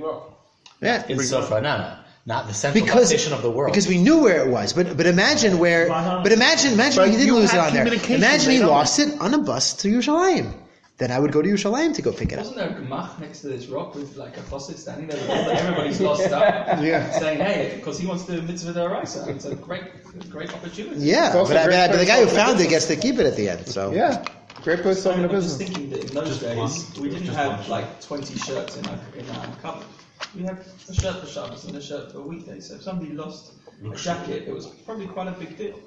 Yeah. in Sofranana, not the central Because, station of the world. because we knew where it was, but but imagine where, but imagine imagine But he didn't you lose it had on there. communication, Imagine they he know lost it on a bus to Yerushalayim. Then I would go to Yerushalayim to go pick it up. Wasn't there a gemach next to this rock with like a faucet standing there with all the, everybody's lost stuff? Yeah. Saying, hey, because he wants to do mitzvah d'oraisa. It's a great, great opportunity. Yeah, It's also but, I, a great but the place guy to who open a found it business. gets to keep it at the end. So Yeah, great place to open a I'm just business. thinking that in those days, we didn't have like twenty shirts in our, in our cupboard. We had a shirt for Shabbos and a shirt for weekdays. So if somebody lost a jacket, it was probably quite a big deal.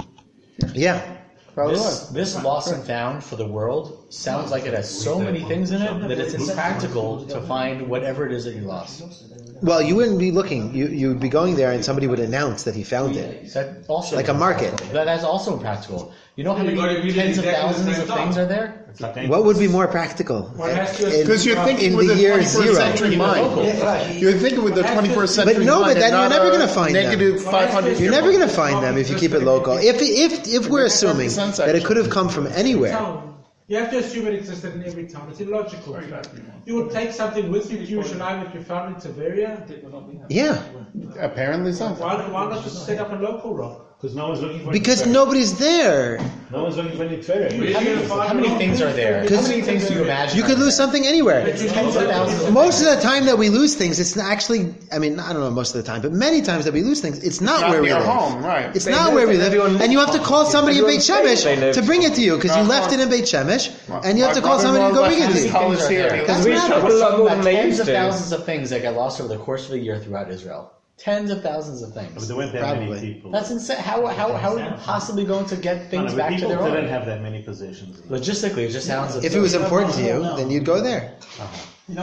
yeah, Probably This, was. this lost and found for the world sounds like it has so many things in it that it's impractical to find whatever it is that you lost. well, you wouldn't be looking. You you would be going there, and somebody would announce that he found it. That also Like a market. That, that's also impractical. You know how You gotta many read it tens of exactly the thousands same of time. things are there? What would be more practical? Well, that's just- In- Because you're thinking in with the the year twenty-first zero. century mind. You're thinking with the twenty-first But century no, mind. but then and you're not never a going to find them. negative five hundred. You're never going to find them if you keep it local. If if if we're assuming that it could have come from anywhere. Town. You have to assume it existed in every town. It's illogical. You would take something with you to Yerushalayim that you found in Tiberia. Yeah, Apparently so. Why, why not just set up a local rock? Because no one's looking for because any nobody's there. No one's looking for any Twitter. How many, how many things are there? How many things do you imagine? You could are lose there? something anywhere. Tens of thousands of Most things. of the time that we lose things, it's not actually, I mean, I don't know most of the time, but many times that we lose things, it's not, Not where we near live. home, right. It's They not live where we and live. everyone- And you have to call somebody in Beit Everyone thinks they Shemesh live. to bring it to you because you Not left it far. in Beit Shemesh and you have to My call somebody to go brother-in-law bring it left to his you. college here. Because That's we not- travel a lot more than they tens used of to. thousands of things that get lost over the course of a year throughout Israel. Tens of thousands of But things. there weren't that Probably. many people. That's insane. How, how, how are you possibly going to get No, no, things but back to people their didn't own? have that many possessions. Logistically, it just sounds If it was important to you, then you'd go there. You know what?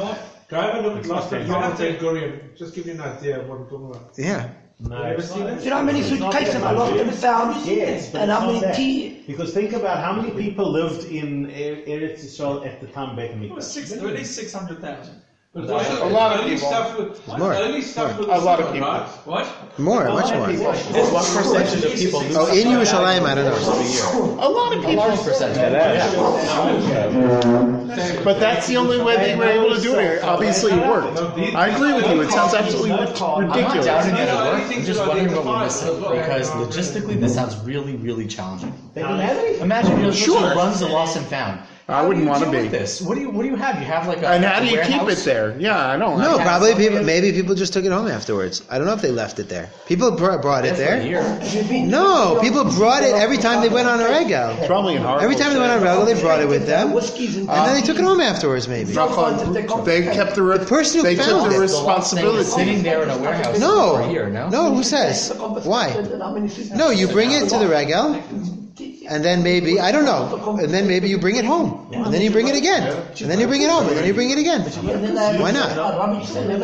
Go have a look at last time Yom Ben Gurion. Just give you an idea of what we're talking about. Yeah. Have you ever seen it? You know how many suitcases I lost and found? Yes, but And it's how not many that. tea? Because think about how many people lived in Er- Eretz Yisrael at the time Beit It was HaMikdash. six, at least six hundred thousand. But A lot of only people. stuff with, More. only stuff with A lot of the people. right? What? More, much more. What percentage of people knew Oh, in Yerushalayim, I don't know. A lot of A large people. percentage. But that's the only way they were able to do it here. Obviously it worked. I agree with you. It sounds absolutely I'm not ridiculous. doubting that it Yeah, worked. I'm just wondering what we're missing as well. because logistically this sounds really, really challenging. They didn't have any. Imagine you're the person Sure. who runs the lost and found. I How wouldn't do you wanna deal be. with this. What do you What do you have? You have like a And how do you keep warehouse? it there? Yeah, I don't No, know. Yeah, probably something- people. Maybe people just took it home afterwards. I don't know if they left it there. People brought, brought it For a there. year. No, people brought it every time they went on a regel. Probably in horrible Every time they went on a regel, they brought it with them, and Whiskies and then they took it home afterwards. Maybe. They kept the, re- person who they found took it. the The lost thing is responsibility. sitting there in a warehouse for a year. No, No. no. Who says? Why? No, you bring it to the regel, and then maybe I don't know, and then maybe you bring it home, and then you bring it again, and then you bring it home, and then you bring it again. Why not? There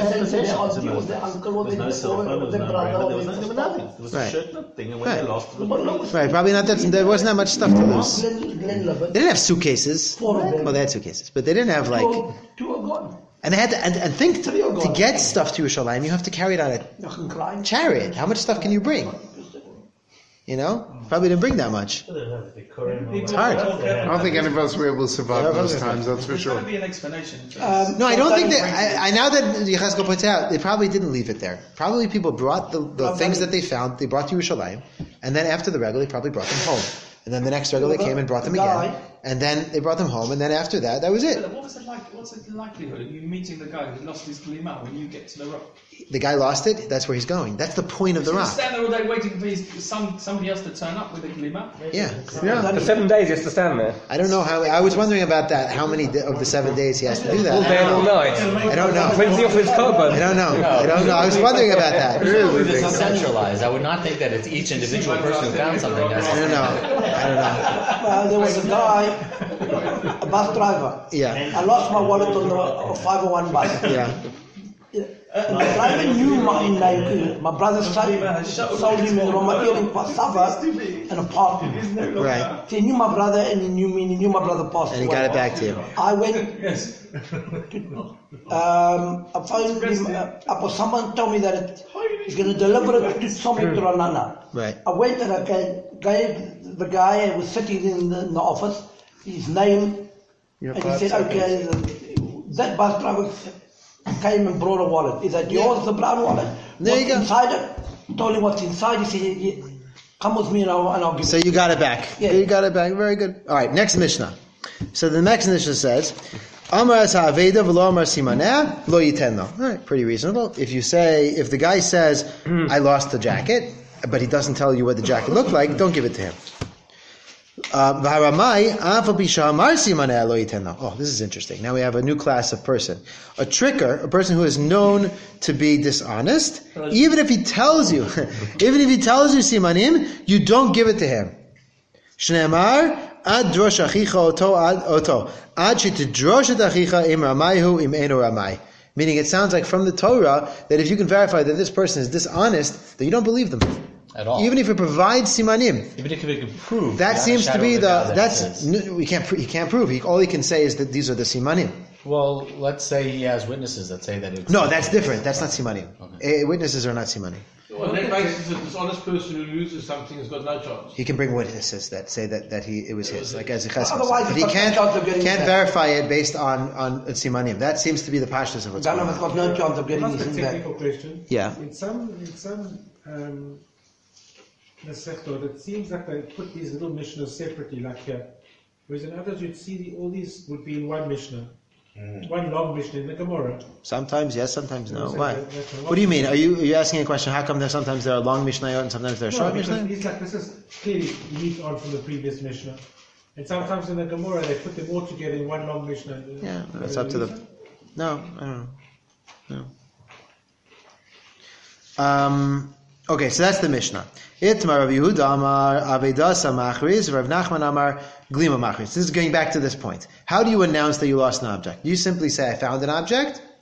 was no cell phone, there was no radio, there was, no, there was nothing. There was Right. a shirt, nothing, and when Right. they lost, it was Right? Probably not that. There wasn't that much stuff to lose. They didn't have suitcases. Well, they had suitcases, but they didn't have like. Two are gone. And they had to, and, and think to, to get stuff to Yerushalayim, you have to carry it on a chariot. How much stuff can you bring? You know, probably didn't bring that much. It's hard. I don't think any of us were able to survive those times, that's for There's got sure. to be an explanation. Um, No, I don't think that. I, I now that Yechezkel points out, they probably didn't leave it there. Probably people brought the, the things that they found. They brought to Yerushalayim, and then after the regal, they probably brought them home. And then the next regal, they came and brought them again, and then they brought them home, and then after that, that was it. What was it like? What's the likelihood of you meeting the guy who lost his glima when you get to the rock? The guy lost it. That's where he's going. That's the point of the You rock. stand there all day waiting for his, some somebody else to turn up with a glima. Yeah. For seven days he has to stand there. I don't know how. I was wondering about that. How many of the seven days he has to do All that? day and all night. I don't know. When's he off his carbon? I don't know. I don't know. I was wondering about that. It's decentralized. I would not think that it's each individual person who found something. That's I don't know. I don't know. Well, there was a guy, a bus driver. Yeah. I lost my wallet on the five oh one bus. Yeah. And the driver knew my name. My brother sold sold him in Roma here in Pasava an apartment. Right. He knew my brother and he knew me and he knew my brother passed And he away. got it back to you. I went, Yes. um, I phoned him uh, up, or someone told me that it, he's going to deliver it to Tommy Ranana. Right. I went and I gave, gave the guy who was sitting in the, in the office his name, Yeah, and he said, okay, that bus driver came and brought a wallet. Is that yours, the brown wallet? There you What's go. inside it? Told him what's inside. He said, yeah, come with me and I'll, and I'll give So it. you got it back. Yeah. You got it back. Very good. All right. Next Mishnah. So the next Mishnah says, Amar as ha'aveda v'lo amar simaneh lo yiten lo. All right. Pretty reasonable. If you say, if the guy says, I lost the jacket, but he doesn't tell you what the jacket looked like, don't give it to him. Uh, V'haramai afa bisha amar simaneh lo yiten lo. Oh, this is interesting. Now we have a new class of person. A tricker, a person who is known to be dishonest, even if he tells you, even if he tells you simanim, you don't give it to him. Shneimar ad drosh achicha oto ad oto ad shitidrosh et achicha im ramayhu im eno ramai. Meaning, it sounds like from the Torah that if you can verify that this person is dishonest, that you don't believe them at all. even if it provides simanim. Even if we can prove That without seems a to shadow be of a the doubt that that's it is. n- we can't pr- he can't prove. He, all he can say is that these are the simanim. Well, let's say he has witnesses that say that it's No, that's different. That's not simanim. Okay. Eh, witnesses are not simanim. On that basis, a dishonest person who loses something has got no chance. He can bring witnesses that say that, that he it was his, like as a Otherwise, but he's he got can't no chance of getting can't it back. verify it based on on simanim. That seems to be the pashtus of what's going Ganova's on. got no chance of getting That's his a thing back. technical question. Yeah. In some, in some um, Masechtot, it seems like they put these little mishnahs separately, like here. Whereas in others, you'd see the, all these would be in one mishnah, one long mishnah in the Gemara. Sometimes yes, sometimes no. So Why? that- that's a What do you mean? Are you are you asking a question? How come there sometimes there are long mishnayot and sometimes there are No, short because mishnayot? it's like this is clearly leaked on from the previous mishnah, and sometimes in the Gemara they put them all together in one long mishnah. Yeah, that's up to the. No, I don't know. No. Um. Okay, so that's the Mishnah. Itmar Rav Yehuda Amar Avedasa Machris, Rav Nachman Amar Glima Machris. This is going back to this point. How do you announce that you lost an object? You simply say, I found an object,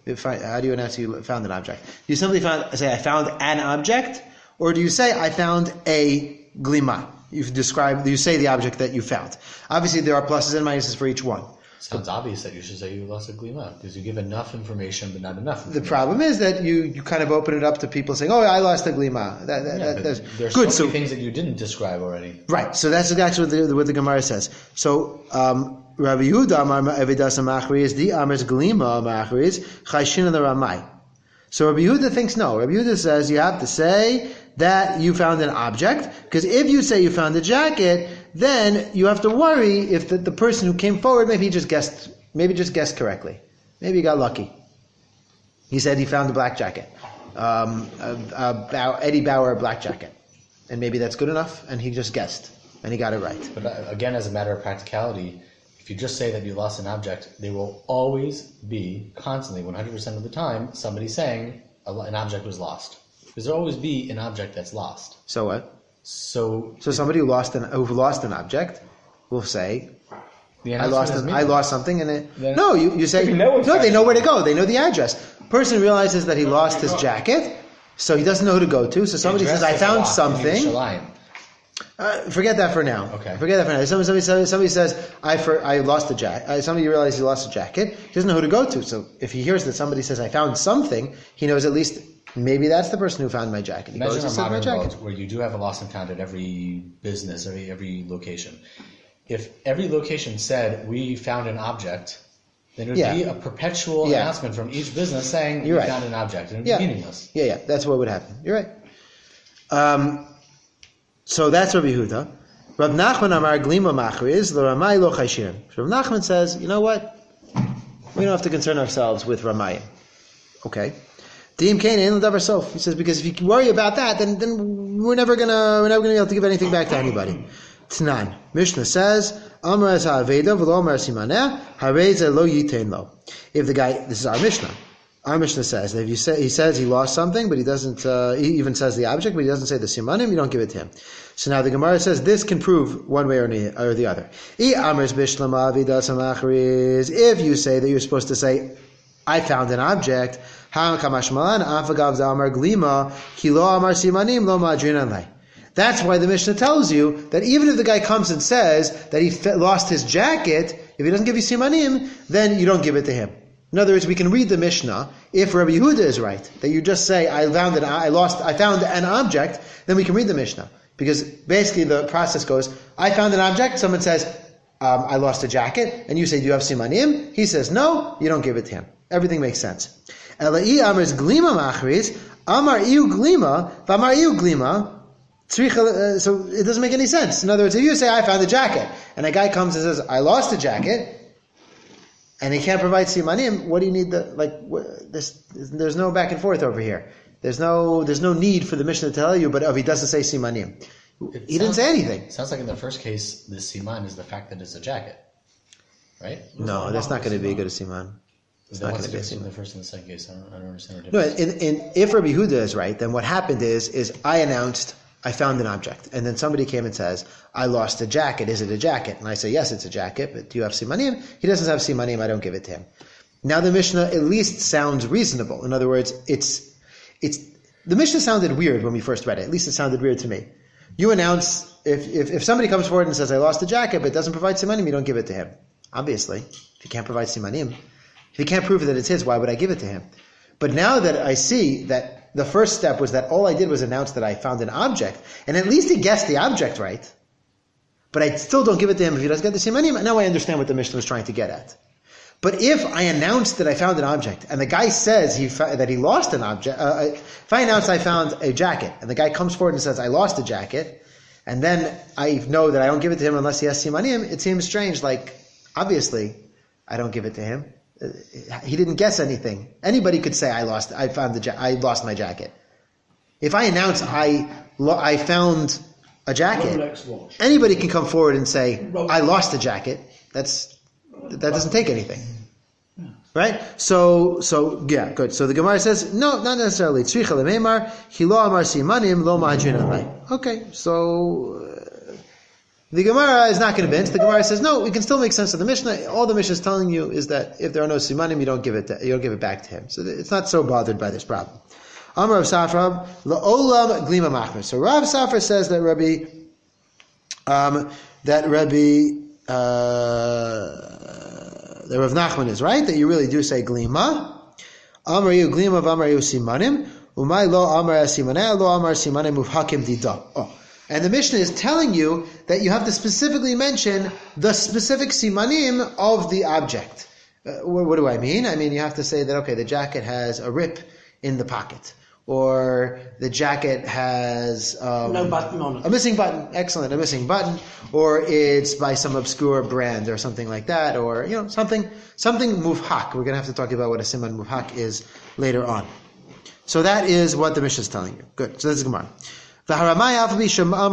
If I, how do you announce you found an object? Do you simply found, say, I found an object? Or do you say, I found a glima? You describe, you say the object that you found. Obviously, there are pluses and minuses for each one. Sounds obvious that you should say you lost a glima, because you give enough information, but not enough information. The problem is that you, you kind of open it up to people saying, oh, I lost a glima. That, that, Yeah, that, but that's there's good. so many So, things that you didn't describe already. right, so that's exactly what the, what the Gemara says. So, um, Rabbi Yehuda Amar Evidas Machri is the Amar's glima Machri is Chayshin the Ramai. So Rabbi Yehuda thinks no. Rabbi Yehuda says you have to say that you found an object, because if you say you found a jacket, then you have to worry if the, the person who came forward, maybe he just guessed, maybe just guessed correctly. Maybe he got lucky. He said he found a black jacket. Um, a, a Bow, Eddie Bauer black jacket. And maybe that's good enough, and he just guessed, and he got it right. But uh, again, as a matter of practicality, if you just say that you lost an object, there will always be, constantly, one hundred percent of the time, somebody saying a, an object was lost. Because there will always be an object that's lost. So what? So, So somebody who lost an who lost an object will say, the "I lost announcement an, is I meaningless. lost something," and it. Then- No, you, you say If you know no. it's They know where to go. They know the address. Person realizes that he lost his jacket, so he doesn't know who to go to. So somebody The says, address "I is found locked in something." Yerushalayim. Uh, forget that for now. Okay. Forget that for now. Somebody, somebody, says- somebody says, I, for, I lost a jacket. Uh, somebody realizes he lost a jacket. He doesn't know who to go to. So if he hears that somebody says, I found something, he knows at least, maybe that's the person who found my jacket. He Imagine goes a and says, my modern jacket. world where you do have a lost and found at every business, every every location. If every location said, we found an object, then it would Yeah. be a perpetual Yeah. announcement from each business saying, You're we right. found an object. And it would Yeah. be meaningless. Yeah, yeah, that's what would happen. You're right. Um, so that's Rabbi Yehuda. Rav Nachman Amar Glima Machriz, Lo Ramai Lo Chayshirim. Rav Nachman says, you know what? We don't have to concern ourselves with Ramayim. Okay. Dim Kain Ein L'Davar Sof. He says, because if you worry about that, then then we're never gonna we're never gonna be able to give anything back to anybody. Tnan. Mishnah says, Amar es ha'aveda v'lo amar simaneh, ha'reza lo yitein lo. If the guy, this is our Mishnah. Our Mishnah says that if you say, he says he lost something, but he doesn't, uh, he even says the object, but he doesn't say the simanim, you don't give it to him. So now the Gemara says this can prove one way or, ne- or the other. If you say that you're supposed to say, I found an object, that's why the Mishnah tells you that even if the guy comes and says that he fe- lost his jacket, if he doesn't give you simanim, then you don't give it to him. In other words, we can read the Mishnah, if Rabbi Yehuda is right, that you just say, I found an, I lost, I found an object, then we can read the Mishnah. Because basically the process goes, I found an object, someone says, um, I lost a jacket, and you say, do you have simanim? He says, no, you don't give it to him. Everything makes sense. Ela'i Amar's glima machris, Amar iu glima, v'amar iu glima, tzricha, uh, so it doesn't make any sense. In other words, if you say, I found a jacket, and a guy comes and says, I lost a jacket, and he can't provide simanim, what do you need the, like, what, this, there's no back and forth over here. There's no, there's no need for the Mishnah to tell you, but if he doesn't say simanim. It He didn't sounds- say anything. It sounds like in the first case, the siman is the fact that it's a jacket. Right? No, that's not going to be a good siman. It's Then not what's going the to be a difference between siman. the first and the second case? I don't, I don't understand the No, difference. in, in, if Rabbi Yehuda is right, then what happened is, is I announced, I found an object, and then somebody came and says, I lost a jacket, is it a jacket? And I say, yes, it's a jacket, but do you have simanim? He doesn't have simanim, I don't give it to him. Now the Mishnah at least sounds reasonable. In other words, it's, it's, the Mishnah sounded weird when we first read it. At least it sounded weird to me. You announce, if, if, if somebody comes forward and says, I lost a jacket, but doesn't provide simanim, you don't give it to him. Obviously. If he can't provide simanim. If he can't prove that it's his, why would I give it to him? But now that I see that the first step was that all I did was announce that I found an object, and at least he guessed the object right, but I still don't give it to him if he doesn't get the simanim, now I understand what the Mishnah was trying to get at. But if I announced that I found an object, and the guy says he fa- that he lost an object, uh, if I announce I found a jacket, and the guy comes forward and says I lost a jacket, and then I know that I don't give it to him unless he has simanim, it seems strange. Like, obviously, I don't give it to him. Uh, he didn't guess anything. Anybody could say I lost, I found the, ja- I lost my jacket. If I announce I, lo- I found a jacket, anybody can come forward and say I lost a jacket. That's That doesn't take anything, right? So, so yeah, good. So the Gemara says, no, not necessarily. Tzricha lemeimar, hilo amar simanim lo mahajin alai. Okay, so uh, The Gemara is not convinced. The Gemara says, no, we can still make sense of the Mishnah. All the Mishnah is telling you is that if there are no simanim, you don't give it, to, you don't give it back to him. So it's not so bothered by this problem. Amar Rav Safra, la'olam glima machmer. So Rav Safra says that Rabbi, um, that Rabbi, uh, the Rav Nachman is right, that you really do say glima. Amar yu glima v'amar yu simanim. Umay lo amar simaneh, lo amar simanim muvhakim dida. Oh. And the Mishnah is telling you that you have to specifically mention the specific simanim of the object. Uh, what, what do I mean? I mean, you have to say that, okay, the jacket has a rip in the pocket. Or the jacket has um, no button on it. A missing button. Excellent, a missing button. Or it's by some obscure brand or something like that. Or, you know, something something muvhak. We're going to have to talk about what a siman muvhak is later on. So that is what the Mishnah is telling you. Good. So this is Gemara. So this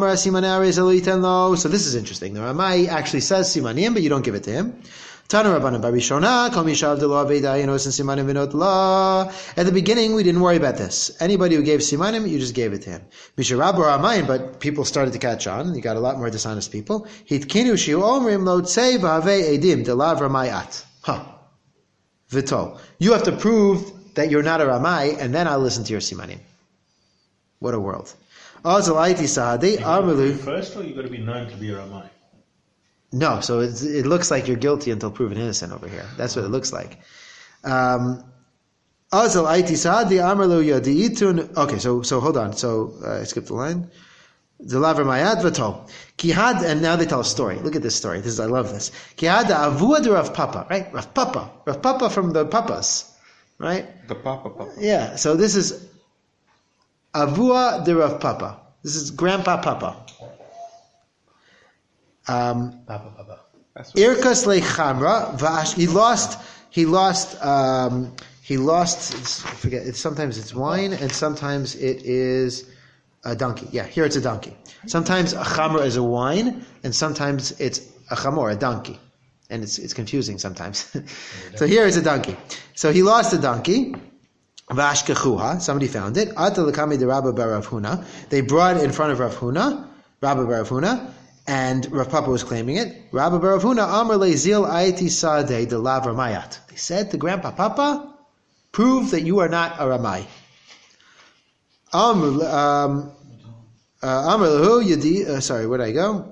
is interesting. The Ramai actually says simanim, but you don't give it to him. At the beginning, we didn't worry about this. Anybody who gave simanim, you just gave it to him. But people started to catch on. You got a lot more dishonest people. Huh. You have to prove that you're not a Ramai, and then I'll listen to your simanim. What a world. First, or you got to be known to be a Ramai? No, so it's, it looks like you're guilty until proven innocent over here. That's what it looks like. Um, okay, so so hold on. So uh, I skipped the line. Kihad, and now they tell a story. Look at this story. This is I love this. Kihad avua de Rav Papa, right? Rav Papa, Rav Papa from the Papas, right? The Papa Papa. Yeah. So this is avua de Rav Papa. This is Grandpa Papa. Um, Papa, Papa. Irkas lechamra vash. He lost. He lost. Um, he lost. I forget. It's sometimes it's wine, and sometimes it is a donkey. Yeah, here it's a donkey. Sometimes a chamra is a wine, and sometimes it's a chamor, a donkey, and it's it's confusing sometimes. So here is a donkey. So he lost a donkey. Vashkechuha. Somebody found it. Ata lekami de Rabba bar Rav Huna. They brought it in front of Rav Huna. Rabba bar Rav Huna. And Rav Papa was claiming it. Rabba bar Rav Huna Amar leZil Ayati Sadeh de Lav Ramayat. They said to Grandpa Papa, prove that you are not a Ramai. Amar um, uh, lehu Yadi. Uh, sorry, where did I go?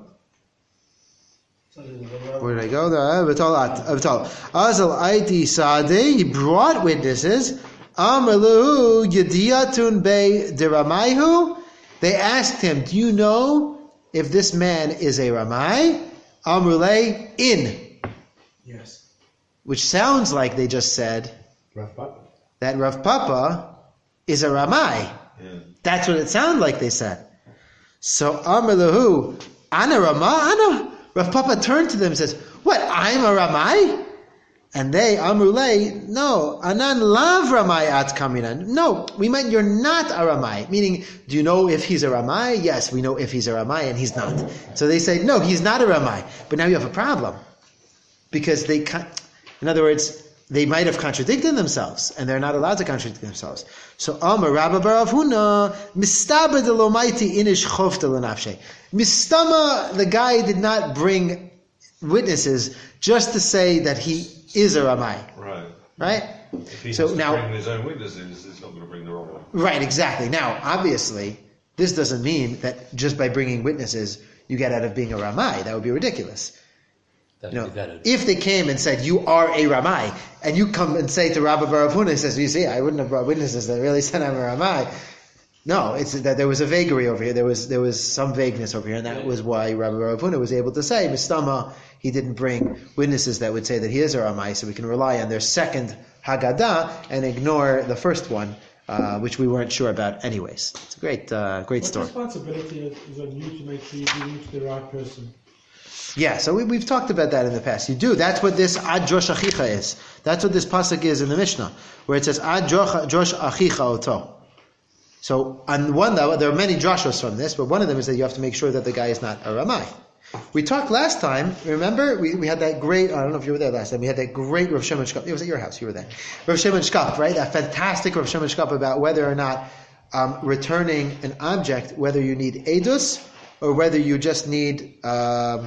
Where did I go? Azal Ayati Sadeh. He brought witnesses. Amar lehu Yadiyatun Be de Ramayhu. They asked him, do you know if this man is a Ramai? Amrulay in. Yes. Which sounds like they just said Rav Papa. that Rav Papa is a Ramai. Yeah. That's what it sounded like they said. So Amrlahu, Ana Rama, Ana. Rav Papa turned to them and says, what, I'm a Ramai? And they, Amrulay, no, Anan lav Ramai at Kaminan. No, we meant you're not a Ramai. Meaning, do you know if he's a Ramai? Yes, we know if he's a Ramai and he's not. So they say, no, he's not a Ramai. But now you have a problem. Because they, in other words, they might have contradicted themselves, and they're not allowed to contradict themselves. So, Amar Rabba bar Rav Huna, Mistaba de lomaiti inish chofta l'nafshe. Mistama, the guy did not bring witnesses just to say that he is a Ramai. Right. Right? If he so has to now, bring his own witnesses, he's not going to bring the wrong one. Right, exactly. Now, obviously, this doesn't mean that just by bringing witnesses, you get out of being a Ramai. That would be ridiculous. That You would know, be better. if they came and said, you are a Ramai, and you come and say to Rabba bar Rav Huna, he says, you see, I wouldn't have brought witnesses that really said I'm a Ramai. No, it's that there was a vagary over here. There was there was some vagueness over here, and that was why Rabbi Rav Huna was able to say, Mistama, he didn't bring witnesses that would say that he is a Ramai, so we can rely on their second Haggadah and ignore the first one, uh, which we weren't sure about anyways. It's a great uh, great What story. responsibility is on you to make sure you reach the right person? Yeah, so we, we've talked about that in the past. You do. That's what this Ad Josh Achicha is. That's what this pasuk is in the Mishnah, where it says Ad Josh Achicha Oto. So on one level, there are many drashos from this, but one of them is that you have to make sure that the guy is not a Ramai. We talked last time, remember, we, we had that great, I don't know if you were there last time, we had that great Rav Shimon Shkop, it was at your house, you were there. Rav Shimon Shkop, right? That fantastic Rav Shimon Shkop about whether or not um, returning an object, whether you need edus or whether you just need um,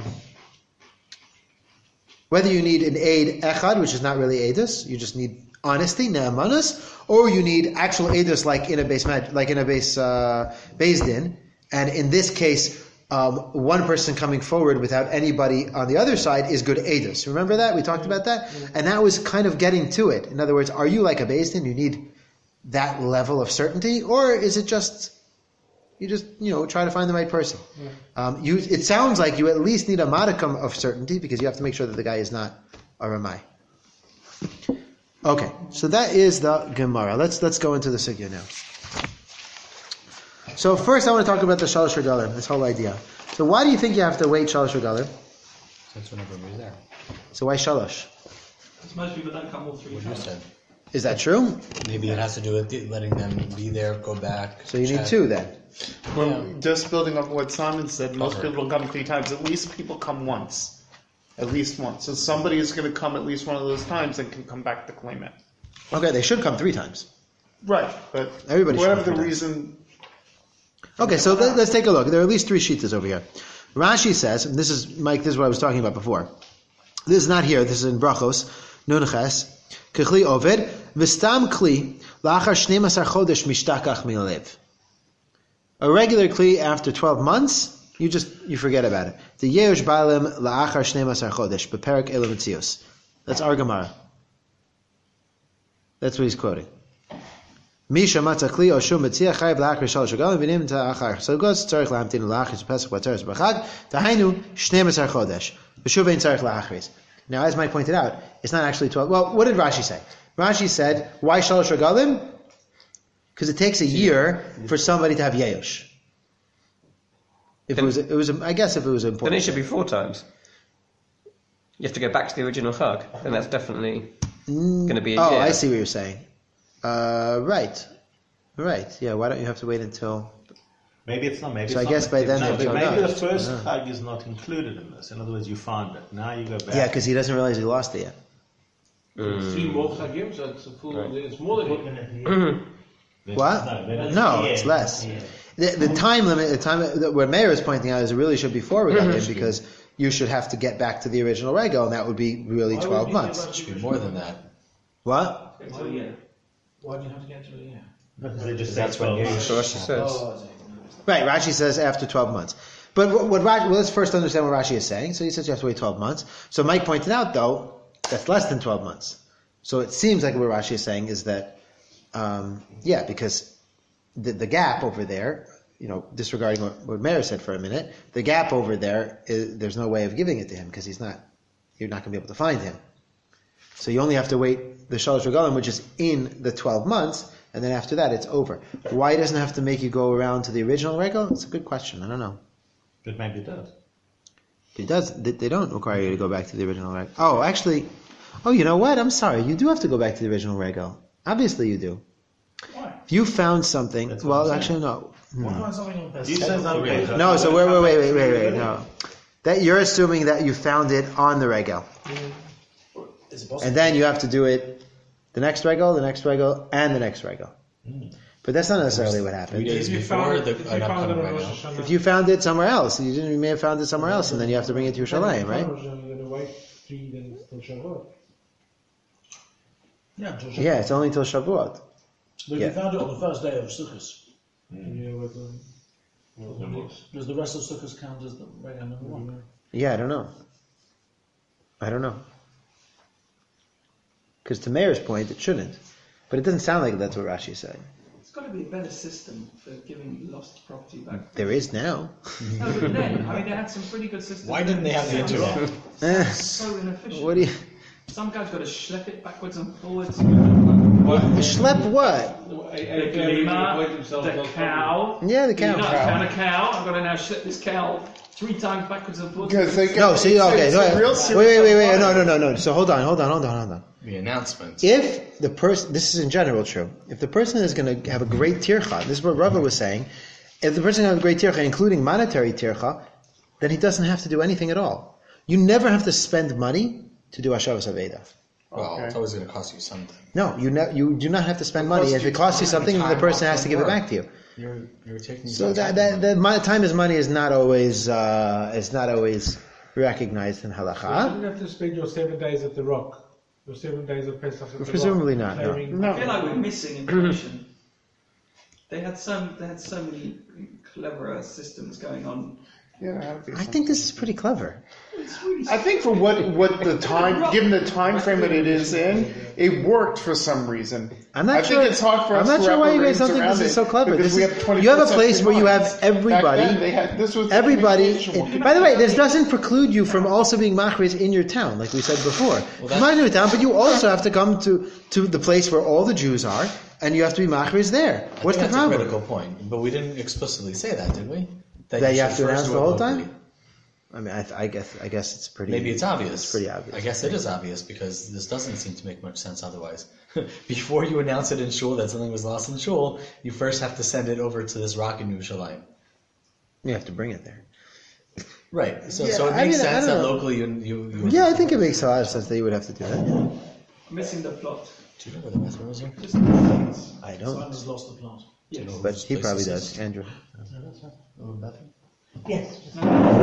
whether you need an aid echad, which is not really edus, you just need honesty, ne'amanas, or you need actual edus like in a base like in a base uh, beis din, and in this case. Um, one person coming forward without anybody on the other side is good edus. Remember that? We talked about that? And that was kind of getting to it. In other words, are you like a beis din? You need that level of certainty? Or is it just, you just, you know, try to find the right person? Um, you, it sounds like you at least need a modicum of certainty because you have to make sure that the guy is not a ramai. Okay, so that is the Gemara. Let's, let's go into the sugya now. So first I want to talk about the shalosh regalim, this whole idea. So why do you think you have to wait shalosh regalim? Since whenever we're there. So why shalosh? Because most people don't come all three What you times. said. Is that true? Maybe it has to do with the- letting them be there, go back. So you need check. two then. Well, Yeah. just building up what Simon said, most Cover. people come three times. At least people come once. At least once. So somebody is going to come at least one of those times and can come back to claim it. Okay, they should come three times. Right, but Everybody should whatever come the three reason. Okay, so let, let's take a look. There are at least three shitas over here. Rashi says, and this is, Mike, this is what I was talking about before. This is not here, this is in Brachos, Nunches, Kechli Oved, Vistam Kli, Lachar Shneim Asar Chodesh Mishtakach Milev. A regular Kli after twelve months, you just, you forget about it. The Yerush Baalim La'achar Shneim Asar Chodesh, Beperek Elam Etzios. That's our Gemara. That's what he's quoting. Misha matzah kli o shum metzia chayiv la'achar shalosh regalim v'nim ta'achar chasogos tzarich la'amtin la'achar pesach v'atzeres b'chag tahainu shneim esar chodesh v'shuv ein tzarich la'achris. Now, as Mike pointed out, it's not actually twelve. Well, what did Rashi say? Rashi said, why shalosh regalim? Because it takes a year for somebody to have yeyosh. If it was, it was, I guess if it was important. Then it should be four times. You have to go back to the original chag, and that's definitely going to be a Oh, year. I see what you're saying. Uh, right, right. Yeah. Why don't you have to wait until? Maybe it's not. Maybe So it's I not guess by then no, they've but gone maybe out. the first Yeah. hug is not included in this. In other words, you found it. Now you go back. Yeah, because he doesn't realize he lost it yet. Three more chagim, so it's a full. It's more than What? No, it's less. The, the time limit, the time that where Meir is pointing out is it really should be four regalim because you should have to get back to the original regal, and that would be really twelve months. It should be more than that. What? Oh, yeah. Why do you have to get to the year? Because they just That's say when twelve. you So Rashi says. Right, Rashi says after twelve months. But what, what Rashi, well, let's first understand what Rashi is saying. So he says you have to wait twelve months. So Mike pointed out, though, that's less than twelve months. So it seems like what Rashi is saying is that, um, yeah, because the, the gap over there, you know, disregarding what, what Meir said for a minute, the gap over there, is, there's no way of giving it to him because he's not, you're not going to be able to find him. So you only have to wait the Shalosh Regalim, which is in the twelve months, and then after that it's over. Why doesn't it have to make you go around to the original regal? It's a good question. I don't know. But maybe it does. It does. They, they don't require you to go back to the original regal. Oh, actually, oh, you know what? I'm sorry. You do have to go back to the original regal. Obviously you do. Why? If you found something, That's what well, I'm actually no. Why No. find something on You said something. No, so wait, wait, wait, wait, wait, wait, no. That you're assuming that you found it on the regal. Is it possible? And then you have to do it the next regal, the next regal, and the next regal. But that's not necessarily what Three happened. days If you before found, the if you found it upcoming on regal. Rosh Hashanah, If you found it somewhere else, you didn't. You may have found it somewhere else, and then you have to bring it to Yerushalayim, right? Rosh Hashanah, you're gonna wait three days till Shavuot. Yeah, until Shavuot. Yeah, it's only till Shavuot. But if yeah. you found it on the first day of Sukkot, Yeah, with, um, does the rest of Sukkot count as the regular number one? Yeah, I don't know. I don't know. Because to Meir's point, it shouldn't. But it doesn't sound like that's what Rashi is saying. It's got to be a better system for giving lost property back. There is now. No, but then, I mean, they had some pretty good systems. Why didn't they have the internet? Eh, So inefficient. what do you... Some guy's got to schlep it backwards and forwards. Schlep what? The glima, the cow. Yeah, the You know, cow. I found a cow. I've got to now schlep this cow three times backwards and forwards. Because they No, see, okay. it's Wait, a real wait, serious wait, wait, wait. No, no, no, no. So hold on, hold on, hold on, hold on. The announcement. If the person, this is in general true, if the person is going to have a great tircha, this is what Rava was saying, if the person has a great tircha, including monetary tircha, then he doesn't have to do anything at all. You never have to spend money to do Hashavas Aveda. Well, Okay. it's always going to cost you something. No, you ne- you do not have to spend money. costs If you it costs you time, something, then the time person off has to from give it work. back to you. You're you're taking So some that time that, from that my, time is money is not always uh, is not always recognized in You halacha. didn't have to spend your seven days at the rock. Your seven days of Pesach at the Presumably rock. not, no. Claiming- No. I feel like we're missing information. They had so they had so many clever systems going on. Yeah, that'd be I something. think this is pretty clever. It's really I think for what what the time, given the time frame that it is in, it worked for some reason. I'm not I sure. think it's hard for I'm us not to sure why you guys wrap don't our think brains this is around so it, clever. because This we is- have you have a place twenty-first where you have century minds. everybody. Back then, they had, this was the Everybody. communication. It, by the way, this doesn't preclude you from also being machriz in your town, like we said before. You might in your town, but you also have to come to, to the place where all the Jews are, and you have to be machriz there. I What's the think that's problem? a critical point, but we didn't explicitly say that, did we? That you should have to first announce do the it whole locally. time? I mean, I, I guess I guess it's pretty. Maybe it's obvious. It's pretty obvious. I guess it is obvious because this doesn't seem to make much sense otherwise. Before you announce it in shul that something was lost in shul, you first have to send it over to this rock in Yerushalayim. You have to bring it there. Right. So, Yeah, so it I makes mean, I sense don't that know. locally you you. you would Yeah, I have to think it do makes a lot of sense that you would have to do that. I'm missing the plot. Do you know where the bathroom is? Just the things. I don't, Simon's lost the plot. Do you know but whose he place probably this is? does. Andrew. Oh, bathroom? Yes. So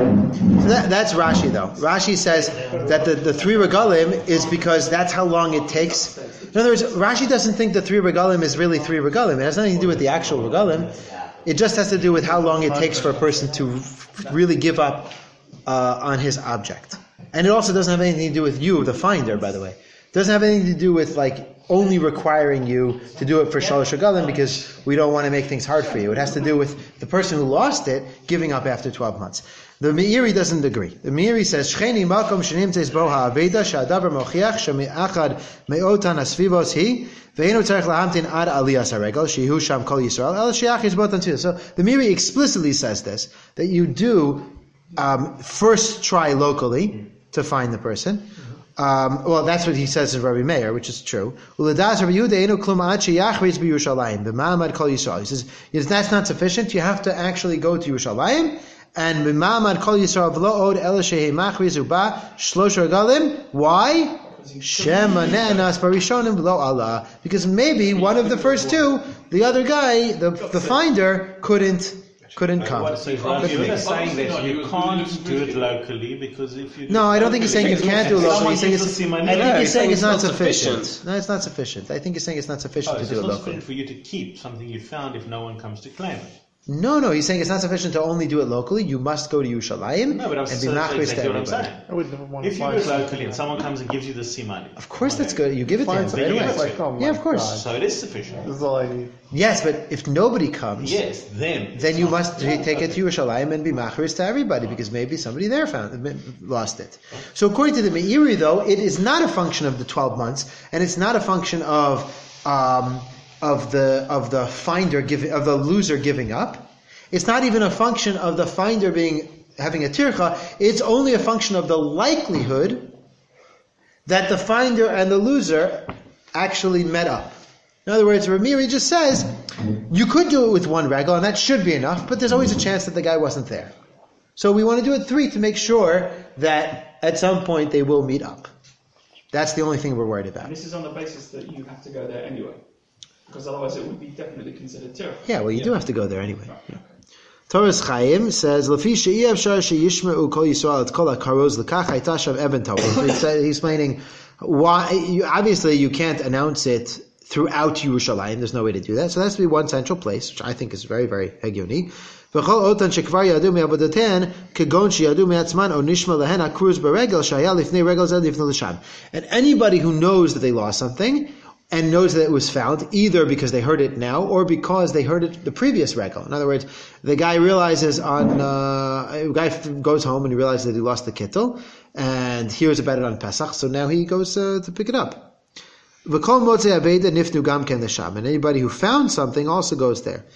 that, that's Rashi though. Rashi says that the, the three regalim is because that's how long it takes. In other words, Rashi doesn't think the three regalim is really three regalim. It has nothing to do with the actual regalim. It just has to do with how long it takes for a person to really give up uh, on his object. And it also doesn't have anything to do with you, the finder, by the way. It doesn't have anything to do with like only requiring you to do it for shalosh regalim because we don't want to make things hard for you. It has to do with the person who lost it giving up after twelve months. The Meiri doesn't agree. The Meiri says, "Shcheni makom shenimtzeis bo ha'aveda sha'adavar mochiach shemi'achad me'otan asvivos hi ve'enu tzarich lahamtin ad aliyas haregel shehu sham kol Yisrael el she'ach is botan too." So the Meiri explicitly says this, that you do um, first try locally to find the person. Um, well, that's what he says in Rabbi Meir, which is true. Uledas Rabbi Yehuda enu klum ad sheyachriz b'Yerushalayim b'ma'amad kol Yisrael. He says yes, that's not sufficient. You have to actually go to Yerushalayim and b'ma'amad kol Yisrael v'lo od el shehei machriz uba shlosh regalim. Why? Shema ne'anas barishonim v'lo Allah. Because maybe one of the first two, the other guy, the the finder, couldn't couldn't come. So you're saying that you can't do it locally because if you do No, I don't think he's saying you can't do it locally. He's saying it's, Someone I gives think you he's saying it's not it's not sufficient. sufficient. No, it's not sufficient. I think he's saying it's not sufficient Oh, to so do it's it not locally. sufficient for you to keep something you found if no one comes to claim it. No, no, he's saying it's not sufficient to only do it locally. You must go to Yerushalayim No, but I'm and be saying machris to exactly what I'm everybody. saying. I would never want to If you buy do it something. locally and someone comes and gives you the simani, Of course, that's good. You give it to Find him something right you away. give it like, oh my Yeah, of course. God. so it is sufficient. This is all I need. Yes, but if nobody comes, Yes, then. then you must take it to Yerushalayim and be machris to everybody because maybe somebody there found lost it. So according to the Meiri, though, it is not a function of the twelve months, and it's not a function of um, of the of the finder giving of the loser giving up. It's not even a function of the finder being having a tircha. It's only a function of the likelihood that the finder and the loser actually met up. In other words, Ramiri just says you could do it with one regal, and that should be enough, but there's always a chance that the guy wasn't there. So we want to do it three to make sure that at some point they will meet up. That's the only thing we're worried about. And this is on the basis that you have to go there anyway, because otherwise it would be definitely considered tirah. Yeah, well, you do have to go there anyway. Yeah. Torah's Chaim says, "Lefi she'iev shar sheyishmeu kol Yisrael et kol hakaroz lekach hayta shav even Torah." He's explaining why. You, obviously, you can't announce it throughout Yerushalayim. There's no way to do that. So that has to be one central place, which I think is very, very hegioni. V'chol otan shekvar yadu me'avodaten kegon sheyadu me'atzman o nishma lehen hakruz beregel shaya lifnei regel zed lifnei l'sham. And anybody who knows that they lost something and knows that it was found, either because they heard it now or because they heard it the previous regal. In other words, the guy realizes on, uh, a guy goes home and he realizes that he lost the kittel and hears about it on Pesach, so now he goes uh, to pick it up. V'kol motzei aveda nifnu gam ken l'sham. And anybody who found something also goes there.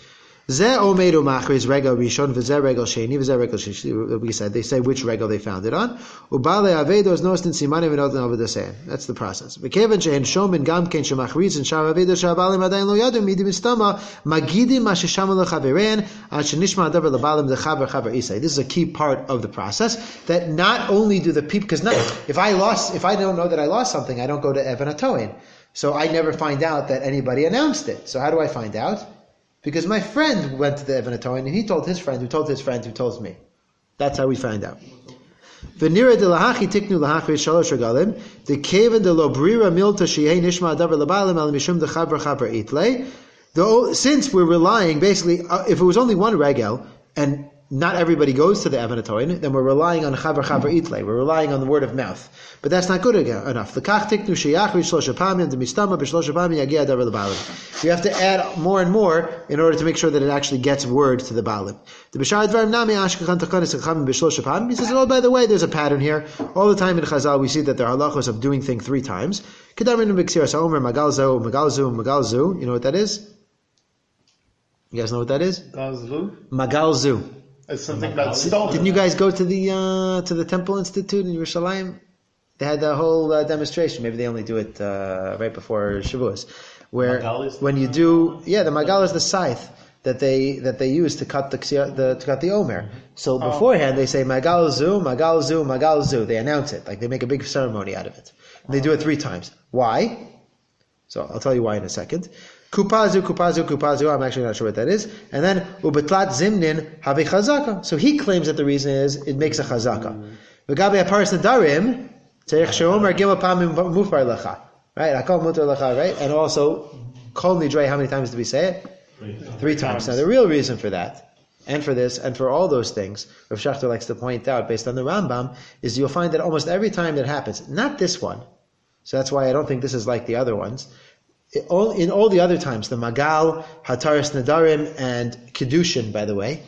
Ze omeru machriz regel rishon v'ze regel sheni v'ze regel shlishi. We said they say which regel they found it on. Ubale avedos nostin simanim v'notin avodasein. That's the process. V'kevan shehen shomin gam ken shemachriz and shar avedos shabalim adayin lo yadu midim istama magidim mashisham lechaverein ad shenishma adavar lebalim dechaver chaver isay. This is a key part of the process that not only do the people, because if I lost, if I don't know that I lost something, I don't go to Even HaToin. So I never find out that anybody announced it. So how do I find out? Because my friend went to the Even HaToin and he told his friend, who told his friend, who told me. That's how we find out. V'nira de lahachi tiknu lahachri shalosh regalim the keven de lo brira milta sheyei nishma adavar lebalim al mishum dechaver chaver itlei. Since we're relying, basically, uh, if it was only one regel and not everybody goes to the Even HaToin, then we're relying on chaver chaver itlei. We're relying on the word of mouth. But that's not good enough. You have to add more and more in order to make sure that it actually gets word to the Baalim. He says, oh, by the way, there's a pattern here. All the time in Chazal, we see that there are halachos of doing things three times. You know what that is? You guys know what that is? Magalzu. It's something about stone. Didn't you guys go to the uh, to the Temple Institute in Yerushalayim? They had the whole uh, demonstration. Maybe they only do it uh, right before Shavuos, where when you do, yeah, the magal is the scythe that they that they use to cut the, the to cut the omer. So beforehand they say magal zu, magal zu, magal zu. They announce it, like they make a big ceremony out of it. And they do it three times. Why? So I'll tell you why in a second. Kupazu, kupazu, kupazu. I'm actually not sure what that is. And then ubetlat zimnin have chazaka. So he claims that the reason is it makes a chazaka. V'gabe aparis nadarim. Right? Right? And also, kol nidrei, how many times did we say it? Three, Three times. times. Now, the real reason for that, and for this, and for all those things, Rav Schachter likes to point out, based on the Rambam, is you'll find that almost every time that happens, not this one, so that's why I don't think this is like the other ones, it, all, in all the other times, the Magal, Hataris Nadarim, and Kiddushin, by the way,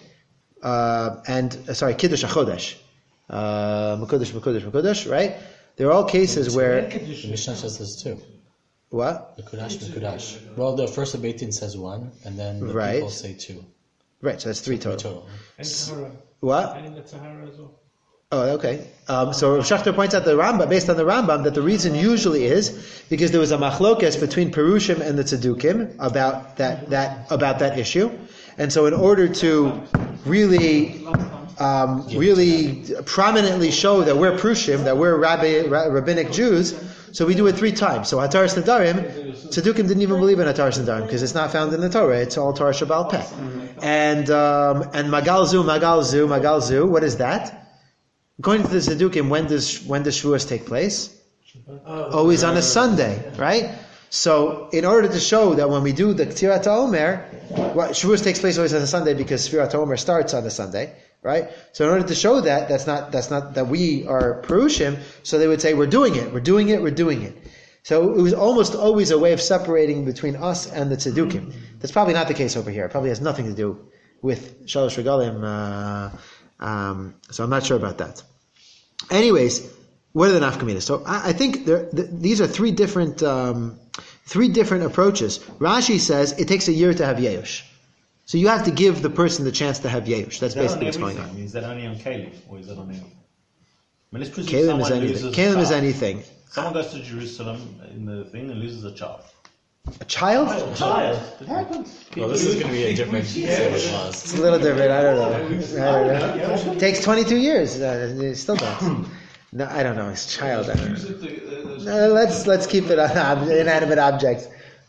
uh, and, uh, sorry, Kiddush HaChodesh, uh, Mekudesh, Mekudesh, Mekudesh, right? They're all cases where... The Mishnah says this too. What? Mekudash, Mekudash. Well, the first of eighteen says one, and then the right. people say two. Right, so that's three so total. total. And Tahara. What? And in the Tahara as well. Oh, okay. Um, so Rav Schachter points out the Rambam, based on the Rambam, that the reason usually is because there was a machlokes between Perushim and the Tzedukim about that, that, about that issue. And so in order to really... Um, really prominently show that we're Prushim, that we're rabbi, rabbinic Jews, so we do it three times. So Hataras Nadarim, Tzedukim didn't even believe in Hataras Nadarim because it's not found in the Torah. It's all Torah Shabbal Peh. And um, and Magalzu, Magalzu, Magalzu. What is that? According to the Tzedukim, when does when does Shavuos take place? Always on a Sunday, right? So, in order to show that when we do the Ktirat HaOmer, well, Shavuos takes place always on a Sunday because Ktirat HaOmer starts on a Sunday. Right? So in order to show that, that's not, that's not, that we are Perushim, so they would say, we're doing it, we're doing it, we're doing it. So it was almost always a way of separating between us and the Tzedukim. That's probably not the case over here. It probably has nothing to do with Shalosh Regalim, uh, um, so I'm not sure about that. Anyways, what are the nafkaminas? So I, I think there, th- these are three different, um, three different approaches. Rashi says it takes a year to have Yeush. So you have to give the person the chance to have Yeush. That's that basically what's going on. Is that only on Kalim, or is that on anything? I mean, let's presume Kalim is someone anything. loses Kalim a is child. anything. Someone goes to Jerusalem in the thing and loses a child. A child? A child. It happens. Well, this is going to be a different set of laws. It's a little different. I don't know. I don't know. It takes twenty-two years. Uh, it still does. No, I don't know. It's a child. I don't know. No, let's let's keep it on ob- inanimate objects.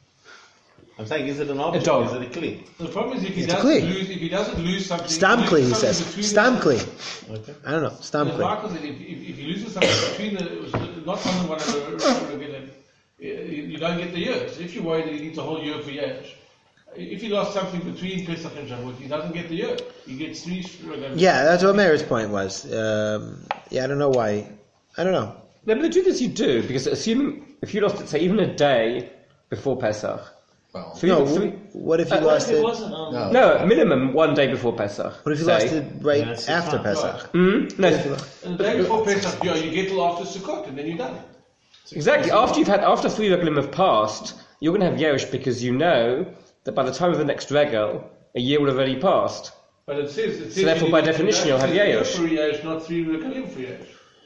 I'm saying, is it an object? A Is it a kli? The problem is if he It's a doesn't kli. lose, if he doesn't lose something, Stamkli, he loses says. something between Stamkli. Okay. I don't know. the- Stamkli. Michael said if, if, if he loses something between the, it was not something one of the regular, you don't get the years. If you worry that he needs a whole year for years, if he lost something between Pesach and Shavuot, he doesn't get the year. He gets three. Regular. Yeah, that's what Meir's point was. Um, yeah, I don't know why. I don't know. No, but the truth is you do, because assuming, if you lost it, say, even a day before Pesach, Well, three, No, three, what if you Uh, lost it? no. no, minimum one day before Pesach. What if you say. lost it right Yeah, it's after fine. Pesach? Mm? No, And the day before Pesach, yeah, you get till after Sukkot, and then you're done. exactly. After you've had, after three regalim have passed, you're going to have Yerush because you know that by the time of the next regal, a year would have already passed. But it says, it says So therefore, you by need- definition, it you'll have says year Yayosh. for Yayosh, not three regalim for Yayosh.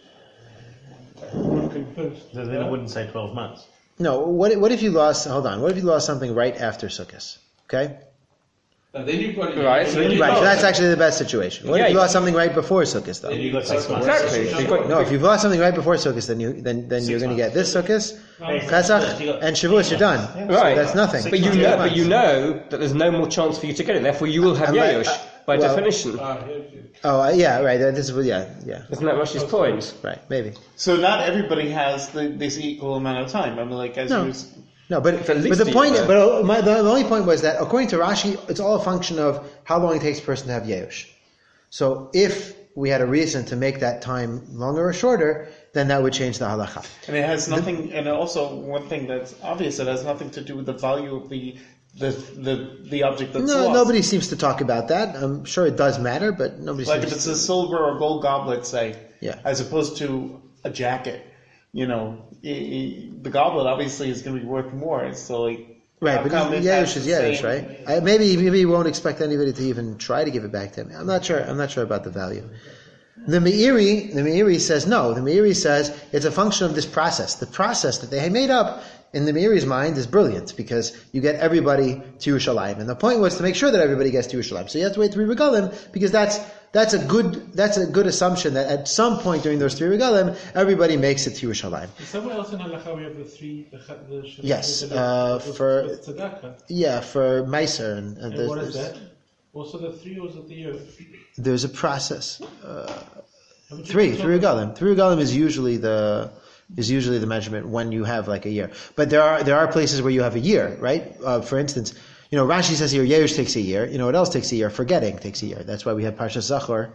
Then it wouldn't say twelve months. No, what, what if you lost, hold on, what if you lost something right after Sukkot? Okay? And then you've got a Right, so then you- Right, so that's actually the best situation. What Yeah, if you you- lost something right before Sukkot, though? Then You got six months. Exactly. So you've got- No, if you've lost something right before Sukkot, then you then then you're going to get this Sukkot, Pesach, and Shavuos. You're done. Right. That's nothing. But you Two know, but months. you know that there's no more chance for you to get it. Therefore, you will have Unless- Yayosh by well- definition. Ah, yes, yes. Oh, uh, yeah, right. that- This is what- yeah, yeah, Isn't that Rashi's point? right, maybe. So not everybody has the, this equal amount of time. I mean, like as No. you was, No, but It's at least but the a point, year. but uh, my, the, the only point was that according to Rashi, it's all a function of how long it takes a person to have Yehush. So if we had a reason to make that time longer or shorter, then that would change the halacha. and it has nothing. And also one thing that's obvious, it has nothing to do with the value of the the the, the object that's No, lost. nobody seems to talk about that. I'm sure it does matter, but nobody Like if seems it's a silver or gold goblet, say, Yeah. as opposed to a jacket, you know, i i the goblet obviously is going to be worth more. So like, Right, how but come he's- it has Yehush is the Yehush, same- right? I, maybe maybe he won't expect anybody to even try to give it back to him. I'm not sure. I'm not sure about the value. The Meiri, the Meiri says no. The Meiri says it's a function of this process. The process that they had made up in the Meiri's mind is brilliant because you get everybody to Yerushalayim, and the point was to make sure that everybody gets to Yerushalayim. So you have to wait three regalim because that's that's a good that's a good assumption that at some point during those three regalim everybody makes it to Yerushalayim. Somewhere else in Halacha we have the three. The, cha- the sh- Yes, the- uh, the- for- the tzedakah. Yeah, for Meiser and, and, And there's, what is there's, that? Also the three or is it the year? there's a process. Uh, Haven't you Three, talked three about- regalim. Three regalim is usually the is usually the measurement when you have like a year. But there are there are places where you have a year, right? Uh, for instance, you know Rashi says here Yehush takes a year. You know what else takes a year? Forgetting takes a year. That's why we have Parshas Zachor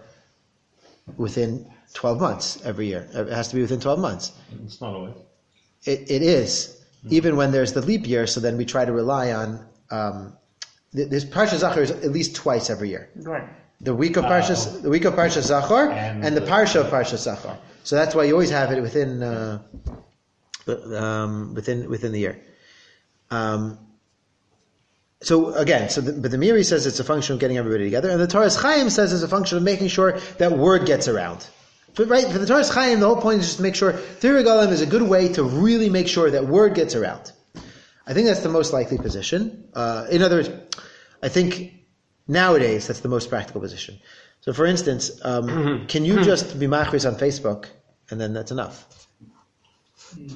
within twelve months every year. It has to be within twelve months. It's not always. It it is even when there's the leap year. So then we try to rely on um, th- this Parshas Zachor is at least twice every year. Right. The week of Parshas, the week of Parshas Zachor, and, And the the- Parsha of Parshas Zachor. So that's why you always have it within, uh, um, within within the year. Um, so again, so the, but the Meiri says it's a function of getting everybody together, and the Torah Chaim says it's a function of making sure that word gets around. But right for the Torah Chaim, the whole point is just to make sure three regalim is a good way to really make sure that word gets around. I think that's the most likely position. Uh, in other words, I think. Nowadays, that's the most practical position. So, for instance, um, can you just be machris on Facebook, and then that's enough? You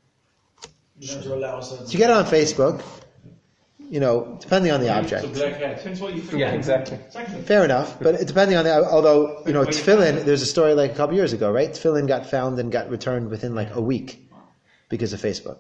have to allow us So you get it on Facebook, you know, depending on the It's a object. black hat. Depends what you think. Yeah, exactly. Exactly. Fair enough, but it- depending on the, although, you know, tefillin, there's a story like a couple years ago, right? Tefillin got found and got returned within like a week because of Facebook.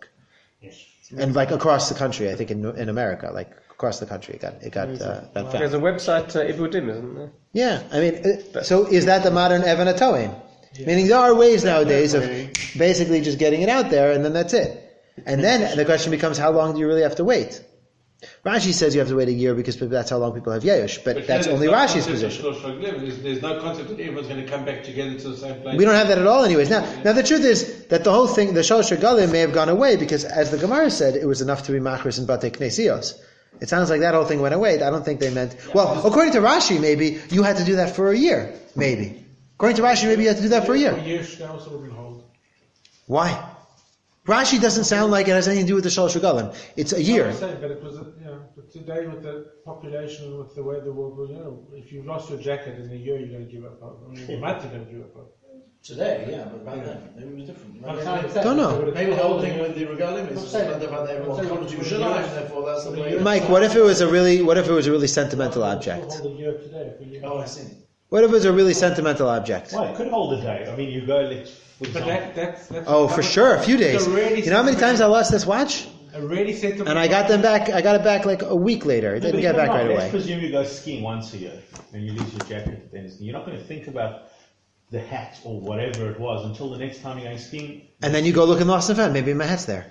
And like across the country, I think in in America, like across the country, it got, it got, uh, got There's found. a website, uh, Ibudim, isn't there? Yeah, I mean, uh, so is that the modern Evan Atoim? Meaning there are ways nowadays of basically just getting it out there and then that's it. And then the question becomes, how long do you really have to wait? Rashi says you have to wait a year because that's how long people have Yehush, but, But that's then only there's no Rashi's concept of position. Shlosh Raglim. There's, there's no concept that everyone's going to come back together to the same place. We don't have that at all anyways. Now, now the truth is that the whole thing, the Shalosh Regalim may have gone away because as the Gemara said, it was enough to be Machris and Batei Knesios. It sounds like that whole thing went away. I don't think they meant, well, according to Rashi, maybe you had to do that for a year. Maybe. According to Rashi, maybe you had to do that for a year. A year now also wouldn't hold. Why? Rashi doesn't sound like it has anything to do with the Shalosh Regalim. It's a No, year. I'm saying, but it was, a, you know, but today with the population, with the way the world, will, you know, if you've lost your jacket in a year, you're going to give up hope. I mean, a month you're going to give up hope. Today, yeah, but back then, maybe it was different. I'm Maybe, saying- maybe, Don't know. maybe the whole thing with the regalim is I'm just saying- about the fact that everyone I'm saying comes to with Yerushalayim, the- therefore that's the with way. the- Mike, what if it was a really, what if it was a really sentimental We'll object? hold a year today. if we- Oh, I see. What if it was a really sentimental object? Well, it could hold a day. I mean, you go, let's, for But example, that, that's, that's Oh, for sure, a few days. It's a really You know how many times I lost this watch? A really sentimental. And I got them back, I got it back like a week later. It No, didn't but get no, back no, right let's away. presume you go skiing once a year and you lose your jacket. Then you're not going to think about the hat or whatever it was until the next time you're going skiing. And then you go look in Lost and Found, maybe my hat's there.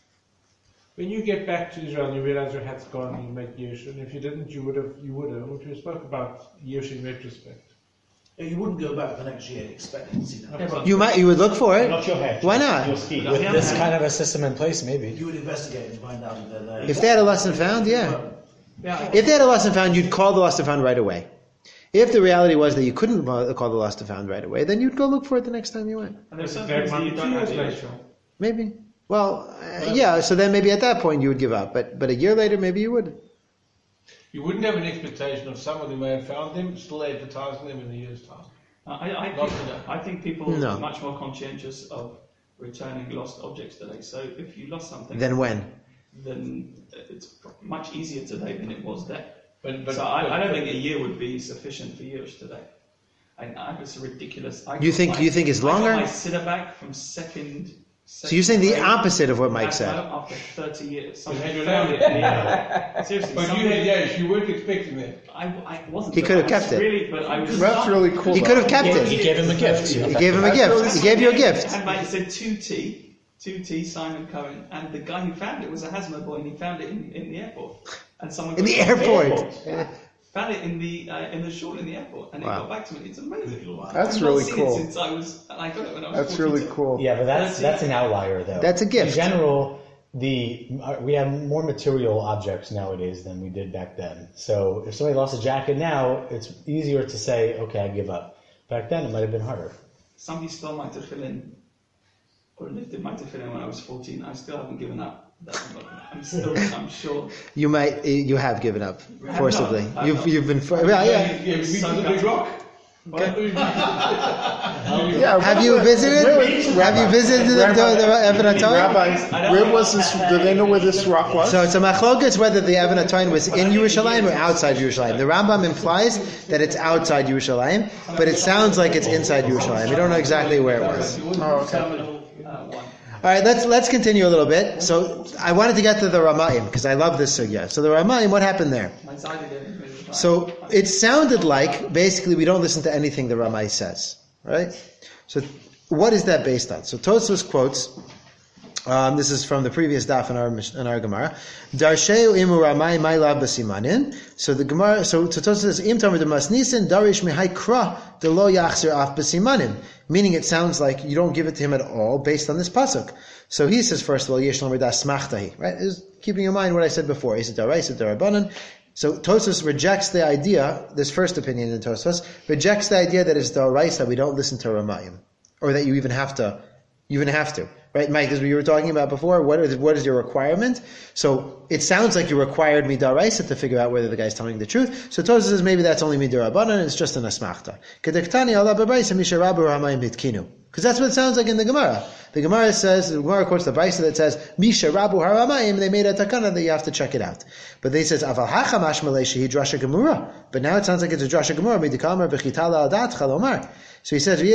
When you get back to Israel and you realize your hat's gone and you make Yesh, and if you didn't, you would have, you would have, which we spoke about Yesh in retrospect. You wouldn't go back the next year expecting to see that. You might, you would look for it. Not your hat. Why not? Your ski. With this kind of a system in place, maybe. You would investigate and find out if they're there. If they had a Lost and Found, yeah. Yeah. If they had a lost and found, you'd call the lost and found right away. If the reality was that you couldn't call the lost and found right away, then you'd go look for it the next time you went. And there's some That things that might you be don't two have years to later. Maybe. Well, uh, yeah. So then maybe at that point you would give up. But but a year later, maybe you would. You wouldn't have an expectation of someone who may have found them still advertising them in a year's time. Uh, I, I, Not think, today. I think people No. are much more conscientious of returning lost objects today. So if you lost something, Then when? then it's pro- much easier today than it was then. But, but so I, but- I don't but- think a year would be sufficient for years today. I, I it's ridiculous. I You got think- my- you think it's I got longer? my sitter back from second. So you're saying the grade opposite of what Mike back said. home After thirty years, But had somebody you found known it. in the air. Seriously, But you somebody- had Yash, you weren't expecting that. I, I wasn't. He but could have I was kept it. Really, but I was. That's really cool. He could have kept He it. gave him a gift. He gave him a gift. He gave you a gift. And like, it said two T, two T Simon Cohen, and the guy who found it was a Hasmo boy, and he found it in, in the airport. And someone In got the it airport. Found it in the uh, in the shul in the airport, and Wow. it got back to me. It's amazing. That's I've really not seen cool. It since I was, and I got it when I was. That's really forty-two. cool. Yeah, but that's Thirty. that's an outlier though. That's a gift. In general, the uh, we have more material objects nowadays than we did back then. So if somebody lost a jacket now, it's easier to say, okay, I give up. Back then, it might have been harder. Somebody stole my tefillin, or lifted my tefillin when I was fourteen. I still haven't given up. That I'm still, I'm sure. You might. You have given up have forcibly. not. I've You've not. you've been. For, well, yeah. Yeah, we So did the big rock. Yeah, Have you visited? Have you visited the, the, the Evan HaToyin? Rabbi, where was this? Do they know where this rock was? So it's a machlokas whether the Evan HaToyin was in Yerushalayim or outside Yerushalayim. The Rambam implies that it's outside Yerushalayim, but it sounds like it's inside Yerushalayim. We don't know exactly where it was. Oh, okay. Terminal uh, one. All right, let's let's continue a little bit. So I wanted to get to the Ramayim because I love this sugya. So the Ramayim, what happened there? My side didn't really try. So it sounded like basically we don't listen to anything the Ramai says, right? So what is that based on? So Tosfos quotes. Um, this is from the previous daf in our Mish- in our Gemara. Darsheu imu Ramai ma'ila b'simanin. So the Gemara. So Tosfos says im tamer demasnisin darish mihai kra de lo yachzir af b'simanin. Meaning it sounds like you don't give it to him at all based on this pasuk. So he says first of all yesh lomer das smachtahi. Right? Is keeping in mind what I said before. He said daraisa darabanan. So Tosfos rejects the idea, this first opinion in Tosfos, rejects the idea that it's daraisa, we don't listen to Ramayim. Or that you even have to, you even have to. Right, Mike, this is what you were talking about before. What is, what is your requirement? So it sounds like you required midaraisa to figure out whether the guy's telling the truth. So Tosfos says maybe that's only midarabanan, it's just an asmachta. Kedektani ala b'braisa misharabu Ramayim bitkinu. Because that's what it sounds like in the Gemara. The Gemara says, the Gemara quotes the Brisa that says, Misha Rabu Haramayim, they made a takana that you have to check it out. But they says, Aval Hachamash Maleshi Drasha Gemura. But now it sounds like it's a Drasha Gemura, Midikamar Bechitala Adat Chalomar. So he says,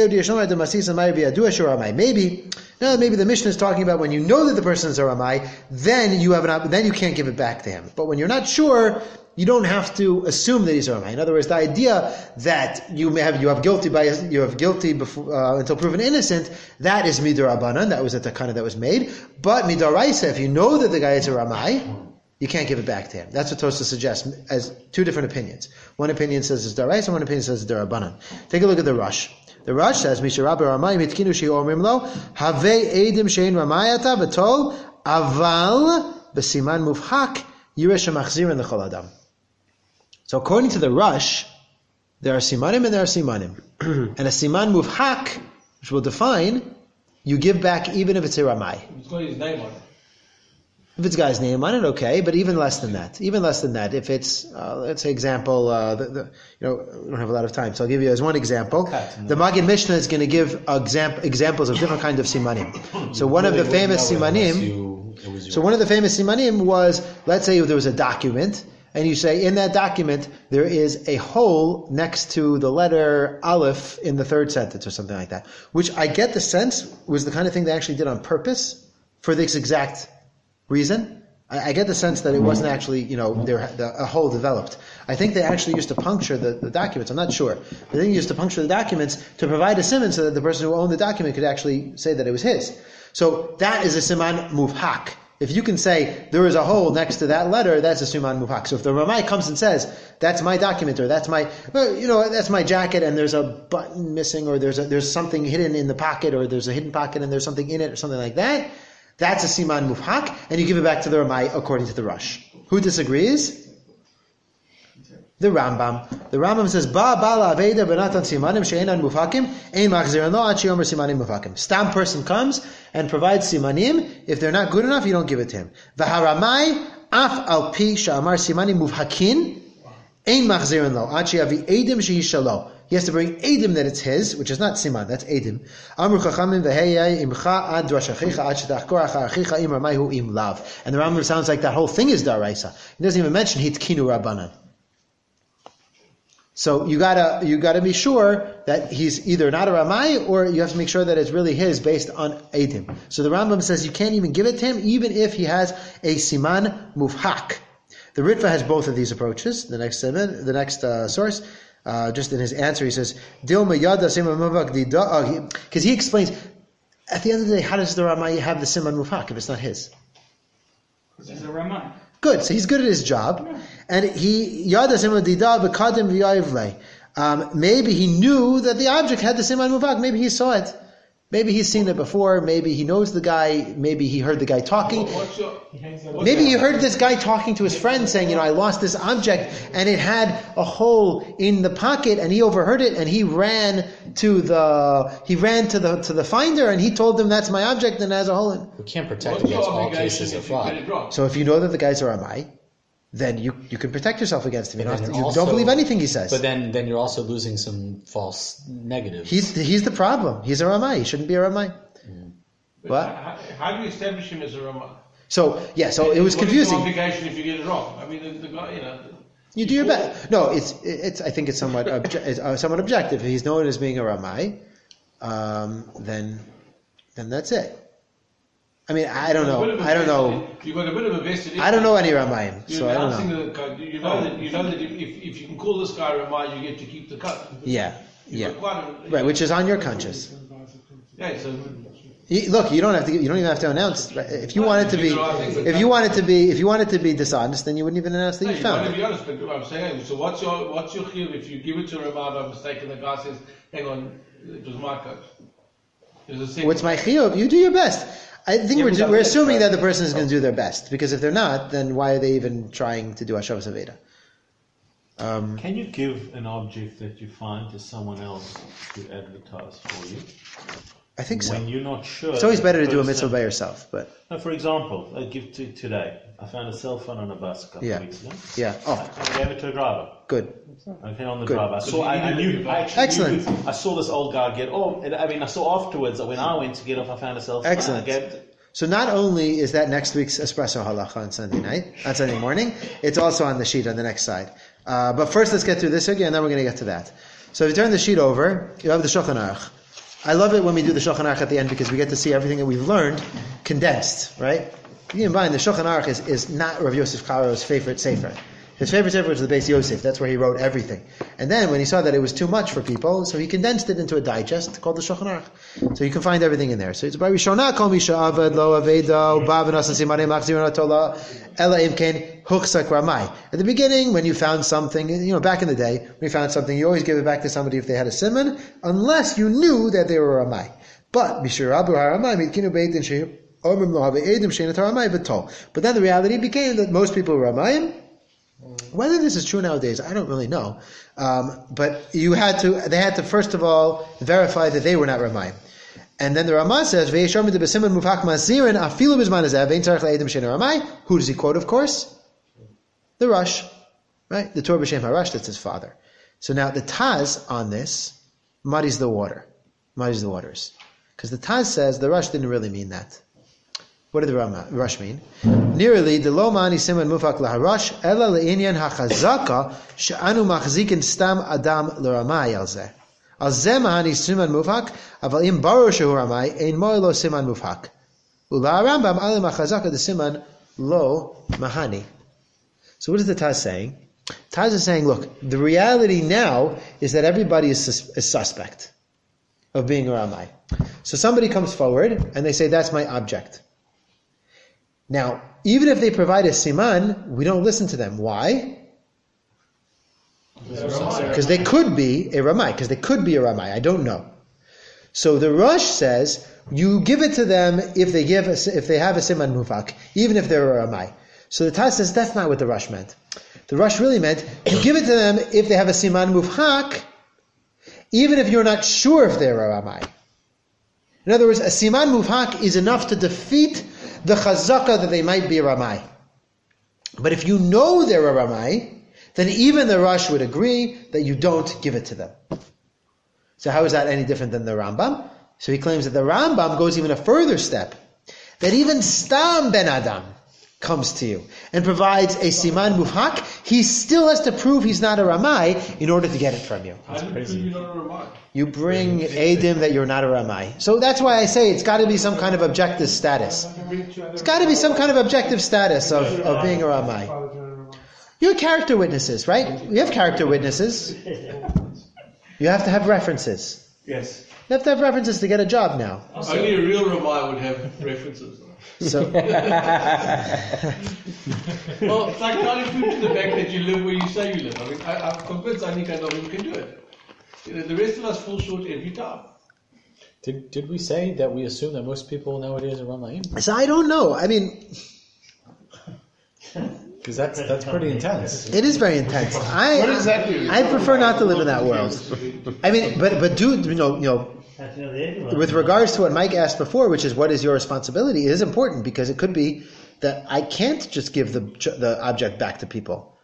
maybe, no, maybe the Mishnah is talking about when you know that the person is a Ramai, then you have an, then you can't give it back to him. But when you're not sure, you don't have to assume that he's a Ramai. In other words, the idea that you may have you have guilty by you have guilty before, uh, until proven innocent, that is midarabanan. That was a takana that was made. But midaraisa, if you know that the guy is a Ramai, you can't give it back to him. That's what Tosfos suggests as two different opinions. One opinion says it's daraisa, one opinion says it's darabanan. Take a look at the Rush. The Rush says, "Misharab Ramai mitkinu she'omrim lo have edim shein Ramayata v'tol aval b'siman mufhak yiresh machzirin l'chol adam." So according to the Rush, there are simanim and there are simanim. And a siman mufhak, which we'll define, you give back even if it's a Ramai. It's got his name on it. If it's guy's name on it, okay, but even less than that. Even less than that. If it's, uh, let's say example, uh, the, the, you know, we don't have a lot of time, so I'll give you as one example. The Maggid Mishnah is going to give exam- examples of different kinds of simanim. So one of the famous simanim, so one of the famous simanim was, let's say there was a document, and you say in that document there is a hole next to the letter Aleph in the third sentence or something like that, which I get the sense was the kind of thing they actually did on purpose for this exact reason. I, I get the sense that it wasn't actually, you know, there the, a hole developed. I think they actually used to puncture the, the documents. I'm not sure. But they used to puncture the documents to provide a siman so that the person who owned the document could actually say that it was his. So that is a siman mufhak. If you can say there is a hole next to that letter, that's a siman mufhak. So if the Ramai comes and says that's my document or that's my, well, you know, that's my jacket and there's a button missing or there's a, there's something hidden in the pocket or there's a hidden pocket and there's something in it or something like that. That's a siman mufhak, and you give it back to the Ramai according to the Rush. Who disagrees? The Rambam. The Rambam says, Ba bala aveda benatan simanim she'enan mufhakim, ein machzirin lo ad she'omer simanim mufhakim. Stam person comes and provides simanim. If they're not good enough, you don't give it to him. V'haramai af al pi she'amar simanim mufhakin, ein machzirin lo ad she'avi edim shehi shalo. He has to bring edim that it's his, which is not siman, that's edim. Amru chachamim v'heyay imcha ad drashachicha ad shetachkor achar achicha im ramayhu im lav. And the Rambam sounds like that whole thing is daraisa. He doesn't even mention hitkinu rabbanan. So you gotta you gotta be sure that he's either not a ramai or you have to make sure that it's really his based on edim. So the Rambam says you can't even give it to him even if he has a siman mufhak. The Ritva has both of these approaches. The next seven, the next uh, source. Uh, just in his answer, he says, because he explains, at the end of the day, how does the Ramai have the Siman Mufak if it's not his? He's a Ramai. Good, so he's good at his job, yeah. And he Yada Siman Dida B'Kadim V'Yayivlei. Um, maybe he knew that the object had the Siman Mufak. Maybe he saw it. Maybe he's seen it before. Maybe he knows the guy. Maybe he heard the guy talking. What's your, what's Maybe he heard this guy talking to his friend saying, you know, I lost this object and it had a hole in the pocket and he overheard it and he ran to the, he ran to the, to the finder and he told them that's my object and it has a hole in it. We can't protect what's against your all obligation cases of if you get fraud. it wrong? So if you know that the guys are Amai, then you, you can protect yourself against him. You, don't, But have to- then you also- don't believe anything he says. But then, then you're also losing some false negatives. He's, he's the problem. He's a Ramai. He shouldn't be a Ramai. But What? How, how do you establish him as a Ramah? So, yeah, so it was What is confusing. your obligation if you get it wrong? I mean, the, the guy, you know. You do your best. No, it's it's. I think it's somewhat obje- it's, uh, somewhat objective. If he's known as being a ramai, um, then then that's it. I mean, I don't know. I don't know. You've got a bit of a vested I don't know any ramayim, You're so I don't announcing know. the cut. You know that you know that if, if, if you can call this guy Ramai, you get to keep the cut. Yeah, You've yeah, got quite a- right. Which is on your conscience. Yeah, so You- Look, you don't have to. You don't even have to announce. right? If you want it to be, if you want it to be, if you want it to be dishonest, then you wouldn't even announce that no, you you want found to it. be honest. But I'm saying, so what's your what's your chiyuv if you give it to Ramai by mistake and the guy says, "Hang on, it was my cut." There's a second- What's my chiyuv? You do your best. I think Yeah, we're we got we're this, assuming right? that the person is going to do their best because if they're not, then why are they even trying to do Hashavas Aveda? Um, Can you give an object that you find to someone else to advertise for you? I think so. When you're not sure. It's always that better the to do a person- mitzvah by yourself, but No, for example, I give to today. I found a cell phone on a bus a couple Yeah. of weeks ago. yeah. Oh, I gave it to a driver. good. Okay, on the Good. driver. I saw. I, I knew. I actually Excellent. Knew, I saw this old guy get off. And I mean, I saw afterwards that when I went to get off, I found a cell phone. Excellent. I gave it. So not only is that next week's espresso halacha on Sunday night, on Sunday morning, it's also on the sheet on the next side. Uh, but first, let's get through this again, and then we're going to get to that. So if you turn the sheet over, you have the Shulchan Aruch. I love it when we do the Shulchan Aruch at the end because we get to see everything that we've learned condensed, right? Keep in mind, the Shulchan Aruch is, is not Rav Yosef Karo's favorite sefer. His favorite sefer was the Beis Yosef. That's where he wrote everything. And then when he saw that it was too much for people, so he condensed it into a digest called the Shulchan Aruch. So you can find everything in there. So it's by Rishonah kol misha avad lo aveda ba v'nasan simanim machzirin atola ela imken huchsak ramai. At the beginning, when you found something, you know, back in the day, when you found something, you always give it back to somebody if they had a simon, unless you knew that they were ramai. But mishur abu haramai mitkinu beitin shehu omrim lo have edim shein et haramai b'tol. But then the reality became that most people were ramayim. Whether this is true nowadays, I don't really know. Um, but you had to, they had to first of all verify that they were not Ramayim. And then the Ramah says, "Ve'yishom de b'siman mufak masirin afilu b'zman hazeh ve'in tzarich le'edim she'en Ramayim." Who does he quote? Of course, the Rush, right? The Torah b'shem Harash. That's his father. So now the Taz on this muddies the water, muddies the waters, because the Taz says the Rush didn't really mean that. What did the Ramah, Rush mean? Nearly the lo mani siman mufak laharash ela le'inyan hachazaka she'anu machzikin stam adam l'ramai al zeh. Al zeh mahani siman mufak aval im baro shehu ramai ein moy lo siman mufak. Ula Rambam alim hachazaka the siman lo mahani. So what is the Taz saying? Taz is saying, look, the reality now is that everybody is, sus- is suspect of being a ramai. So somebody comes forward and they say, that's my object. Now, even if they provide a siman, we don't listen to them. Why? Because they could be a ramai. Because they could be a ramai. I don't know. So the Rush says you give it to them if they give a, if they have a siman mufak, even if they're a ramai. So the Taz says that's not what the Rush meant. The Rush really meant you give it to them if they have a siman muvhak, even if you're not sure if they're a Ramai. In other words, a siman muvhak is enough to defeat the chazaka that they might be a Ramai. But if you know they're a Ramai, then even the Rush would agree that you don't give it to them. So how is that any different than the Rambam? So he claims that the Rambam goes even a further step, that even Stam Ben Adam comes to you and provides a siman mufhak, he still has to prove he's not a Ramai in order to get it from you. How do you prove you're not a Ramai? You bring Adim that you're not a Ramai. So that's why I say it's got to be some kind of objective status. It's got to be some kind of objective status of, of being a Ramai. You have character witnesses, right? You have character witnesses. You have to have references. Yes. You have to have references to get a job now. Only a real Ramai would have references. So, well, it's like trying to prove to the fact that you live where you say you live. I mean, I, I'm convinced Anik Adovim can do it. You know, the rest of us fall short every time. Did did we say that we assume that most people nowadays are Ramaim? so I don't know. I mean, Because that's that's pretty intense. it is very intense. I What does that do? I prefer not to live in that world. I mean, but but do you know you know. With regards to what Mike asked before, which is what is your responsibility, it is important because it could be that I can't just give the the object back to people.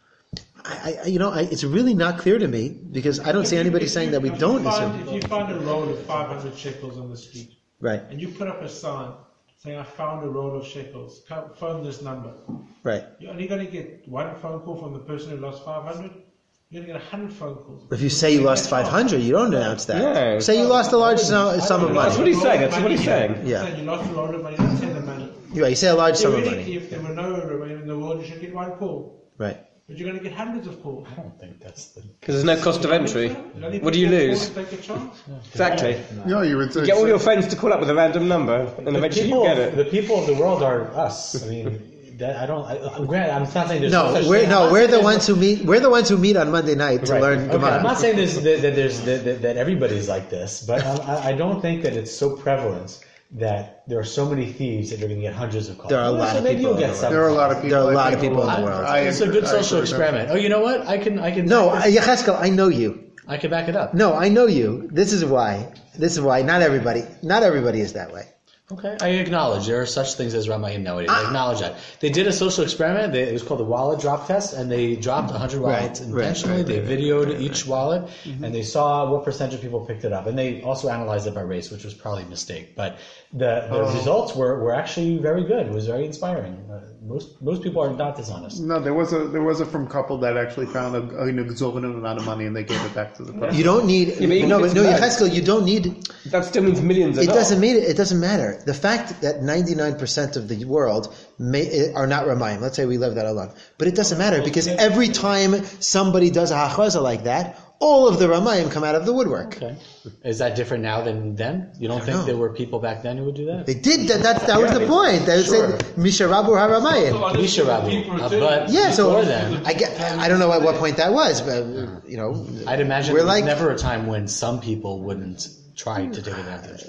I, I you know, I, it's really not clear to me because I don't see anybody saying that we If you don't find- assume. If you find a roll of five hundred shekels on the street, Right, and you put up a sign saying, I found a roll of shekels, come phone this number. right. You're only going to get one phone call from the person who lost five hundred. You're going to get one hundred phone calls. If you say you lost five hundred, you don't announce that. No. Say you lost a large sum, sum of That's what money. he's saying. That's what he's saying. Yeah. Saying you lost a roll of money, don't say the money. You're right, you say a large sum of Theoretically, money. if there were no Remain in the world, you should get one call. Right. But you're going to get hundreds of calls. I don't think that's the. Because there's no cost of entry. What do you lose? Take a chance. Exactly. No, you would You get all your friends to call up with a random number, and eventually you people, get it. The people of the world are us. I mean, that I don't. I, I'm granted, I'm not saying there's No, such we're thing. I'm no, not we're saying the there's ones who meet. We're the ones who meet on Monday night to Right. learn Okay, Gemara. I'm not saying there's, that, that there's that, that, that everybody's like this, but um, I, I don't think that it's so prevalent that there are so many thieves that you're going to get hundreds of calls. There are a Well, lot so of maybe people you'll in get the some. There are a lot of people. There are a I lot of think, people in who- the world. I It's a agree- good I social agree with that. experiment. Oh, you know what? I can I can No, back uh, this- Yecheskel, I know you. I can back it up. No, I know you. This is why. This is why. Not everybody. Not everybody is that way. Okay, I acknowledge there are such things as Ramayim nowadays. I acknowledge that. They did a social experiment. They, it was called the wallet drop test, and they dropped one hundred wallets Right, right, intentionally. right, they right, videoed each wallet, and they saw what percentage of people picked it up. And they also analyzed it by race, which was probably a mistake. But the, the results were, were actually very good. It was very inspiring. Uh, most most people are not dishonest. No, there was a there was a from couple that actually found a, an exorbitant amount of money and they gave it back to the person. You don't need. but you no, can but no, get some Yecheskel, you don't need. That still means millions of It dollars. doesn't mean it. It doesn't matter. The fact that ninety-nine percent of the world may, are not Ramayim. Let's say we live that alone, but it doesn't matter because every time somebody does a hachraza like that, all of the Ramayim come out of the woodwork. Okay, is that different now than then? You don't think know. there were people back then who would do that? They did that. That, that was the point. They Sure. said Misharabu Haramayim. Misha Rabu, uh, but Yeah, so before then, I get. I don't know at what point that was, but you know, I'd imagine we're there was like never a time when some people wouldn't try to take advantage.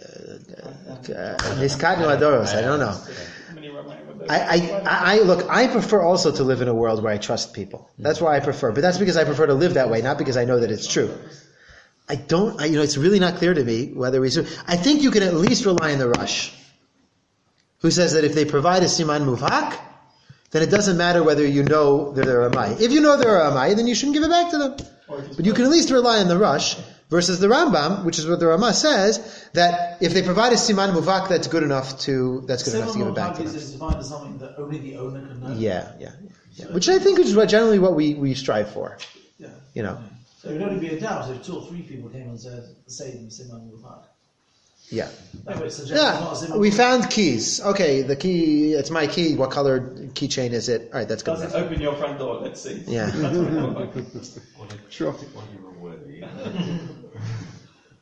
Niskatnu Adoros. I don't know. Many Ramaim were there. I, I, I look. I prefer also to live in a world where I trust people. That's why I prefer. But that's because I prefer to live that way, not because I know that it's true. I don't. I, you know, it's really not clear to me whether we. I think you can at least rely on the Rush, who says that if they provide a siman muvhak, then it doesn't matter whether you know that they're a Amai. If you know they're a Amai, then you shouldn't give it back to them. But you can at least rely on the Rush versus the Rambam, which is what the Ramah says, that if they provide a siman muvhak, that's good enough to that's good enough to give it back to them. is defined as something that only the owner can know. Yeah, yeah, yeah. Which I think is what generally what we, we strive for. Yeah. You know. So it would only be a doubt if two or three people came and said the same Siman Mufak. Yeah. That would suggest it's not a Yeah. Siman We Mufak. found keys. Okay, the key. It's my key. What color keychain is it? All right, that's good Does it enough. open your front door? Let's see. Yeah. Sure. What do you reward?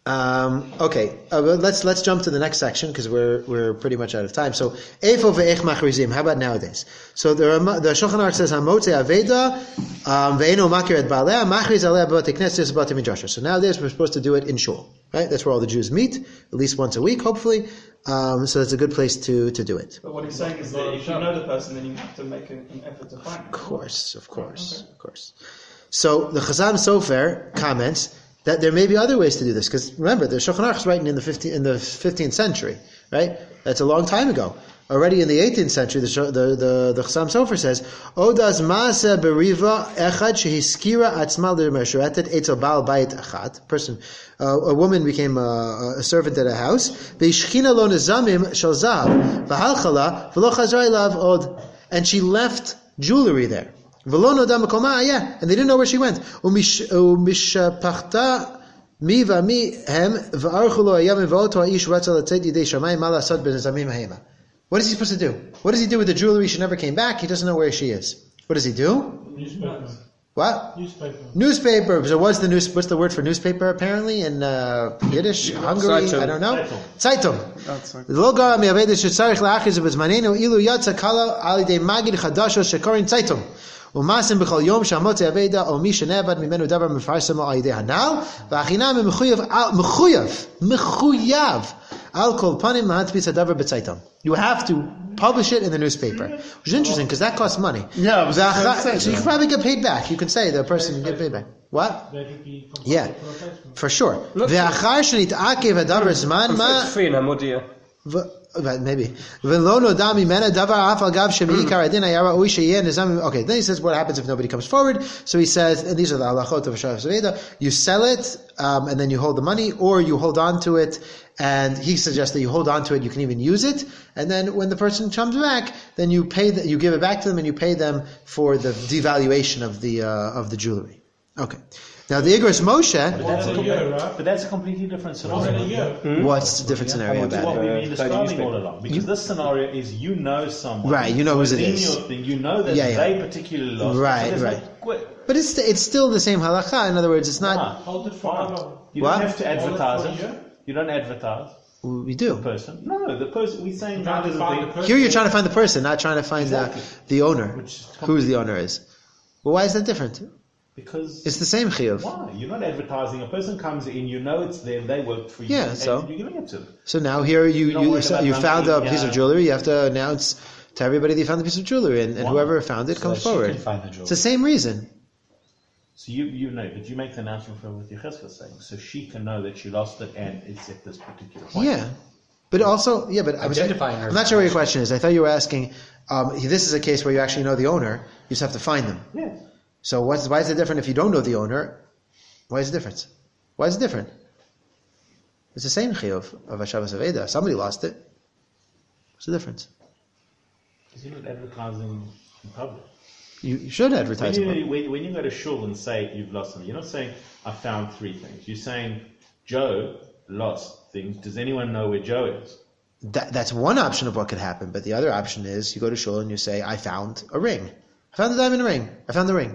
Um, okay, uh, well, let's let's jump to the next section because we're we're pretty much out of time. So, Eifo ve'ech machrizim. How about nowadays? So the the Shulchan Aruch says Hamotze Aveda ve'eno makir et baalea machriz alea b'bate knesses b'bate midrash. So nowadays we're supposed to do it in shul, right? That's where all the Jews meet, at least once a week, hopefully. Um, so it's a good place to to do it. But what he's saying is that if you know the person, then you have to make an, an effort to find them. Of course, of course, okay. of course. So the Chazam Sofer comments that there may be other ways to do this, because remember, the Shulchan Aruch is writing in the fifteenth in the fifteenth century, right? That's a long time ago. Already in the eighteenth century, the the the, the Chazam Sofer says, "Odas maaseh beriva echad shehiskira atzma l'meshuretet etzel baal bayit echad." Person, uh, a woman became a, a servant at a house. Veishchina lo nezamim shel zahav v'halchala v'lo chazra elav od, and she left jewelry there. V'lo noda makoma, yeah, and they didn't know where she went. Umishpachta mi v'mi hem v'archu lo hayam v'oto ha'ish ratzal letzet yidei shamayim ma la'asot b'nezamim ha'ema. What is he supposed to do? What does he do with the jewelry? She never came back. He doesn't know where she is. What does he do? Newspaper. What? Newspaper. Newspaper. So what's the news? What's the word for newspaper? Apparently in uh, Yiddish, Hungary. Zeitung. I don't know. Zeitung. Zeitung. Lo gara mi'avedes shetzarich la'achiz b'zmanenu ilu yatsa kala al yidei magid chadasho shekorin Zeitung. Umasim b'chol yom shamotzi aveda o mi shenevad mimenu davar mefarsamo al yidei hanal v'achinam mechuyav mechuyav mechuyav al kol panim mahatpis hadavar b'tzaitam. You have to publish it in the newspaper, which is interesting because that costs money. Yeah, I was gonna say so you can probably get paid back. You can say the person can get paid back. What? Yeah, for sure. Ve'achar shenit'akev hadavar zman ma. It's free in Hamodia. Maybe. Okay, then he says what happens if nobody comes forward. So he says, and these are the halachot of Hashavas Aveda, you sell it, um, and then you hold the money, or you hold on to it, and he suggests that you hold on to it, you can even use it, and then when the person comes back, then you pay the, you give it back to them, and you pay them for the devaluation of the, uh, of the jewelry. Okay. Now the Igros Moshe. But that's, a, but that's a completely different scenario. Hmm? What's the different scenario about what it? we've been describing all along. Because this scenario is you know someone. Right, you know who it in is. Your thing, you know that Yeah, yeah. they particularly lost. Right, so right. No, but it's it's still the same halakha. In other words, it's not. Ah, Hold it for how long? you What? don't have to advertise Hold it for a it. year? You don't advertise We the do. person. No, the person. We're saying Trying that to is find the the person. Here you're trying to find the person, not trying to find Exactly. the the owner. Which is Who the owner is. Well, why is that different? Because It's the same chiyuv. why? You're not advertising. A person comes in, you know it's them, they worked for you. Yeah, and so- you're giving it to them. So now here you You're not you, worried about you found a ranking, piece of yeah. jewelry. You have to announce to everybody that you found the piece of jewelry, and, and Why? whoever found it So comes that she forward. can find the jewelry. It's the same reason. So you you know, but you make the announcement for what Yechezkel saying, so she can know that she lost it and it's at this particular point. Yeah, but also yeah, but I'm, Identifying her I'm not sure what your question is. I thought you were asking. Um, this is a case where you actually know the owner. You just have to find them. Yeah. So what's, why is it different if you don't know the owner? Why is it different? Why is it different? It's the same chiyuv of Hashavas Aveda. Somebody lost it. What's the difference? Because you're not advertising in public. You, you should advertise When it. you, when, when you go to shul and say you've lost something, you're not saying, I found three things. You're saying, Joe lost things. Does anyone know where Joe is? That, that's one option of what could happen, but the other option is you go to shul and you say, I found a ring. I found a diamond ring. I found the ring.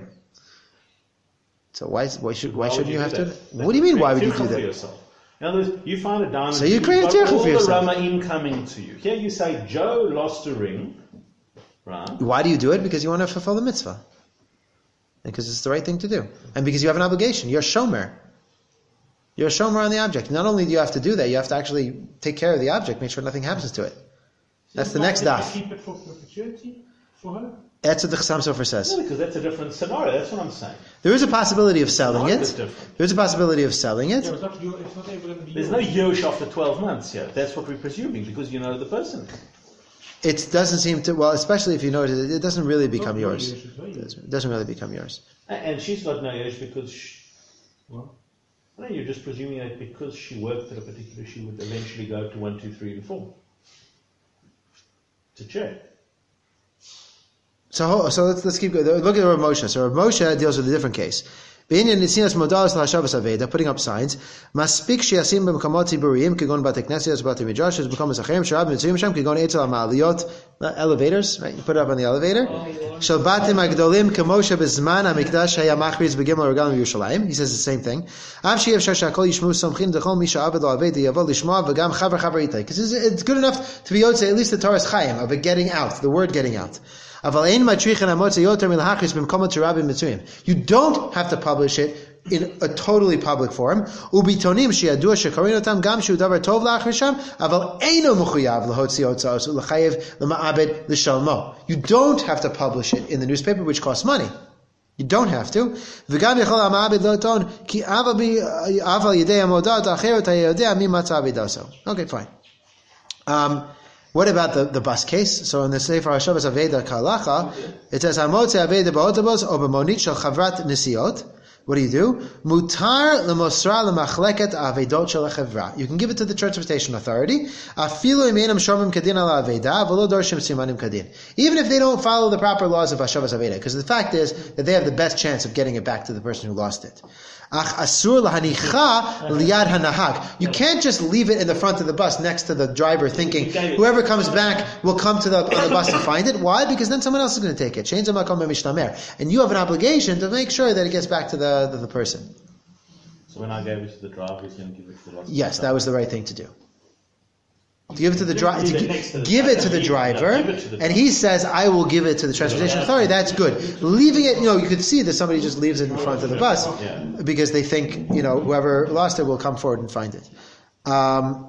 So why, is- why should why, Why would shouldn't you, do have that? to? What do you mean? Why would you Create do tirchah for that? yourself. In other words, you find a diamond. So you you've create got tirchah all for the yourself. Rama'im coming to you. Here you say, Joe lost a ring, right? Why do you do it? Because you want to fulfill the mitzvah. Because it's the right thing to do. And because you have an obligation. You're a shomer. You're a shomer on the object. Not only do you have to do that, you have to actually take care of the object, make sure nothing happens to it. That's the next Why did daf. you keep it for perpetuity for her? That's what the Chassam Sofer says. No, because that's a different scenario. That's what I'm saying. There is a possibility of selling Scenario it. is different. There's a possibility of selling it. Yeah, it's not, your, it's not ever going to be There's yours. no Yosh after twelve months here. That's what we're presuming because you know the person. It doesn't seem to, well, especially if you notice it, it doesn't really become Not yours. yours, it's not It yours. doesn't- it doesn't really become yours. And and she's got no Yosh because she, What? no, you're just presuming that because she worked at a particular, she would eventually go to one, two, three, and four to check. So, so let's let's keep going. Look at Rav Moshe. So Rav Moshe deals with a different case. B'inyan nisinas modalas l'hashavas aveda, putting up signs. Maspik sheyasim b'mkamot tziburiyim, kigon bate knesias, bate midrashos, b'kamas achem, sharab mitzuyim shem, kigon etzel ha'ma'aliyot, elevators, right? You put it up on the elevator. Shel batim agdolim kemoshe b'zman ha'mikdash haya machritz b'gimel regalim Yerushalayim. He says the same thing. Av sheyev shashakol yishmu somchim dechol misha aved lo aved yavo lishma v'gam chaver chaver itay. Because it's good enough to be yotze, at least the Torah's chayim, of it getting out, the word getting out. You don't have to publish it in a totally public forum. You don't have to publish it in the newspaper, which costs money. You don't have to. Okay, fine. Um, What about the, the bus case? So in the Sefer HaShavas Aveda Kalacha, it says, Hamotze Aveda ba'otobos o b'monit shel chavrat nesiot. What do you do? Mutar lemosra lemachleket avedot shel chavra. You can give it to the transportation authority. Afilu imenam shomim kadin ala aveda, v'lo dorshim simanim kadin. Even if they don't follow the proper laws of HaShavas Aveda, because the fact is that they have the best chance of getting it back to the person who lost it. Ach asur lahanicha liyad hanahag. You can't just leave it in the front of the bus next to the driver, thinking whoever comes back will come to the on the bus and find it. Why? Because then someone else is going to take it. And you have an obligation to make sure that it gets back to the, the, the person. So when I gave it to the driver, he's going to give it to the lost. Yes, that was the right thing to do. To give it to the driver, give it to the driver, and he says, "I will give it to the transportation authority." That's good. Leaving it, you know, you could see that somebody just leaves it in front of the bus because they think, you know, whoever lost it will come forward and find it. Um,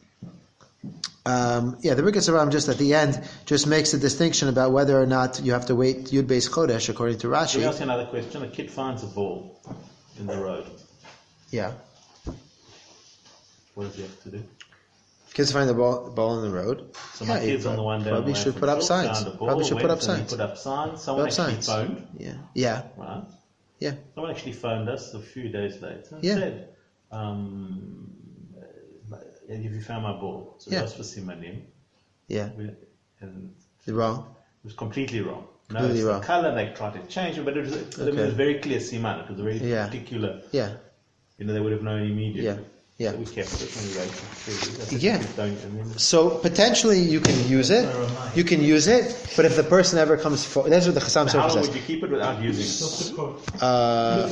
um, yeah, the Birkas Aram just at the end just makes a distinction about whether or not you have to wait Yud Beis Chodesh according to Rashi. Let me ask you another question. A kid finds a ball in the road. Yeah. What does he have to do? Kids find the ball, ball in the road. So my yeah, kids on the one day probably should put up signs. Probably should put up signs. Put up signs. Someone put up actually signs. phoned. Yeah. Yeah. Right. Yeah. Someone actually phoned us a few days later and yeah. said, um, "Have you found my ball?" So yeah. that's for Simanim. Yeah. We, and You're wrong. It was completely wrong. No, completely it's wrong. the color. They tried to change it, but it was, okay. I mean, it was very clear Siman. It was very yeah. particular. Yeah. You know, they would have known immediately. Yeah. Yeah. So we kept it anyway. Yeah. So potentially you can use it. You can use it, but if the person ever comes forward, that's what the Chassam Sofer says. How long says. would you keep it without using it? Uh,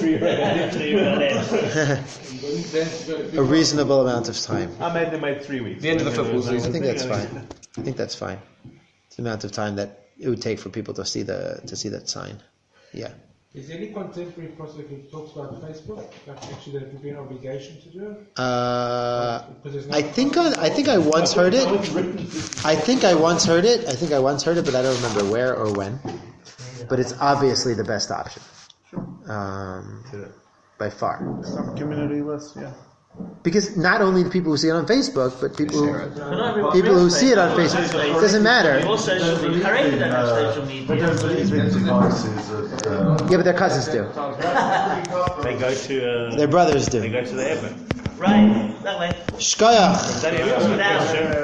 a reasonable amount of time. I made them wait three weeks. The end of the football season. I think that's fine. I think that's fine. It's the amount of time that it would take for people to see the to see that sign. Yeah. Is there any contemporary project that talks about Facebook? Like actually that it would be an obligation to do? Uh, I think I, I think I once heard it. I think I once heard it. I think I once heard it, but I don't remember where or when. But it's obviously the best option, um, by far. Some community list, yeah. Because not only the people who see it on Facebook, but people who, people who see it on Facebook. It doesn't matter. Yeah, but their cousins do. They go to. Uh, their brothers do. They go to the heaven. Right, that way. Shkoyach.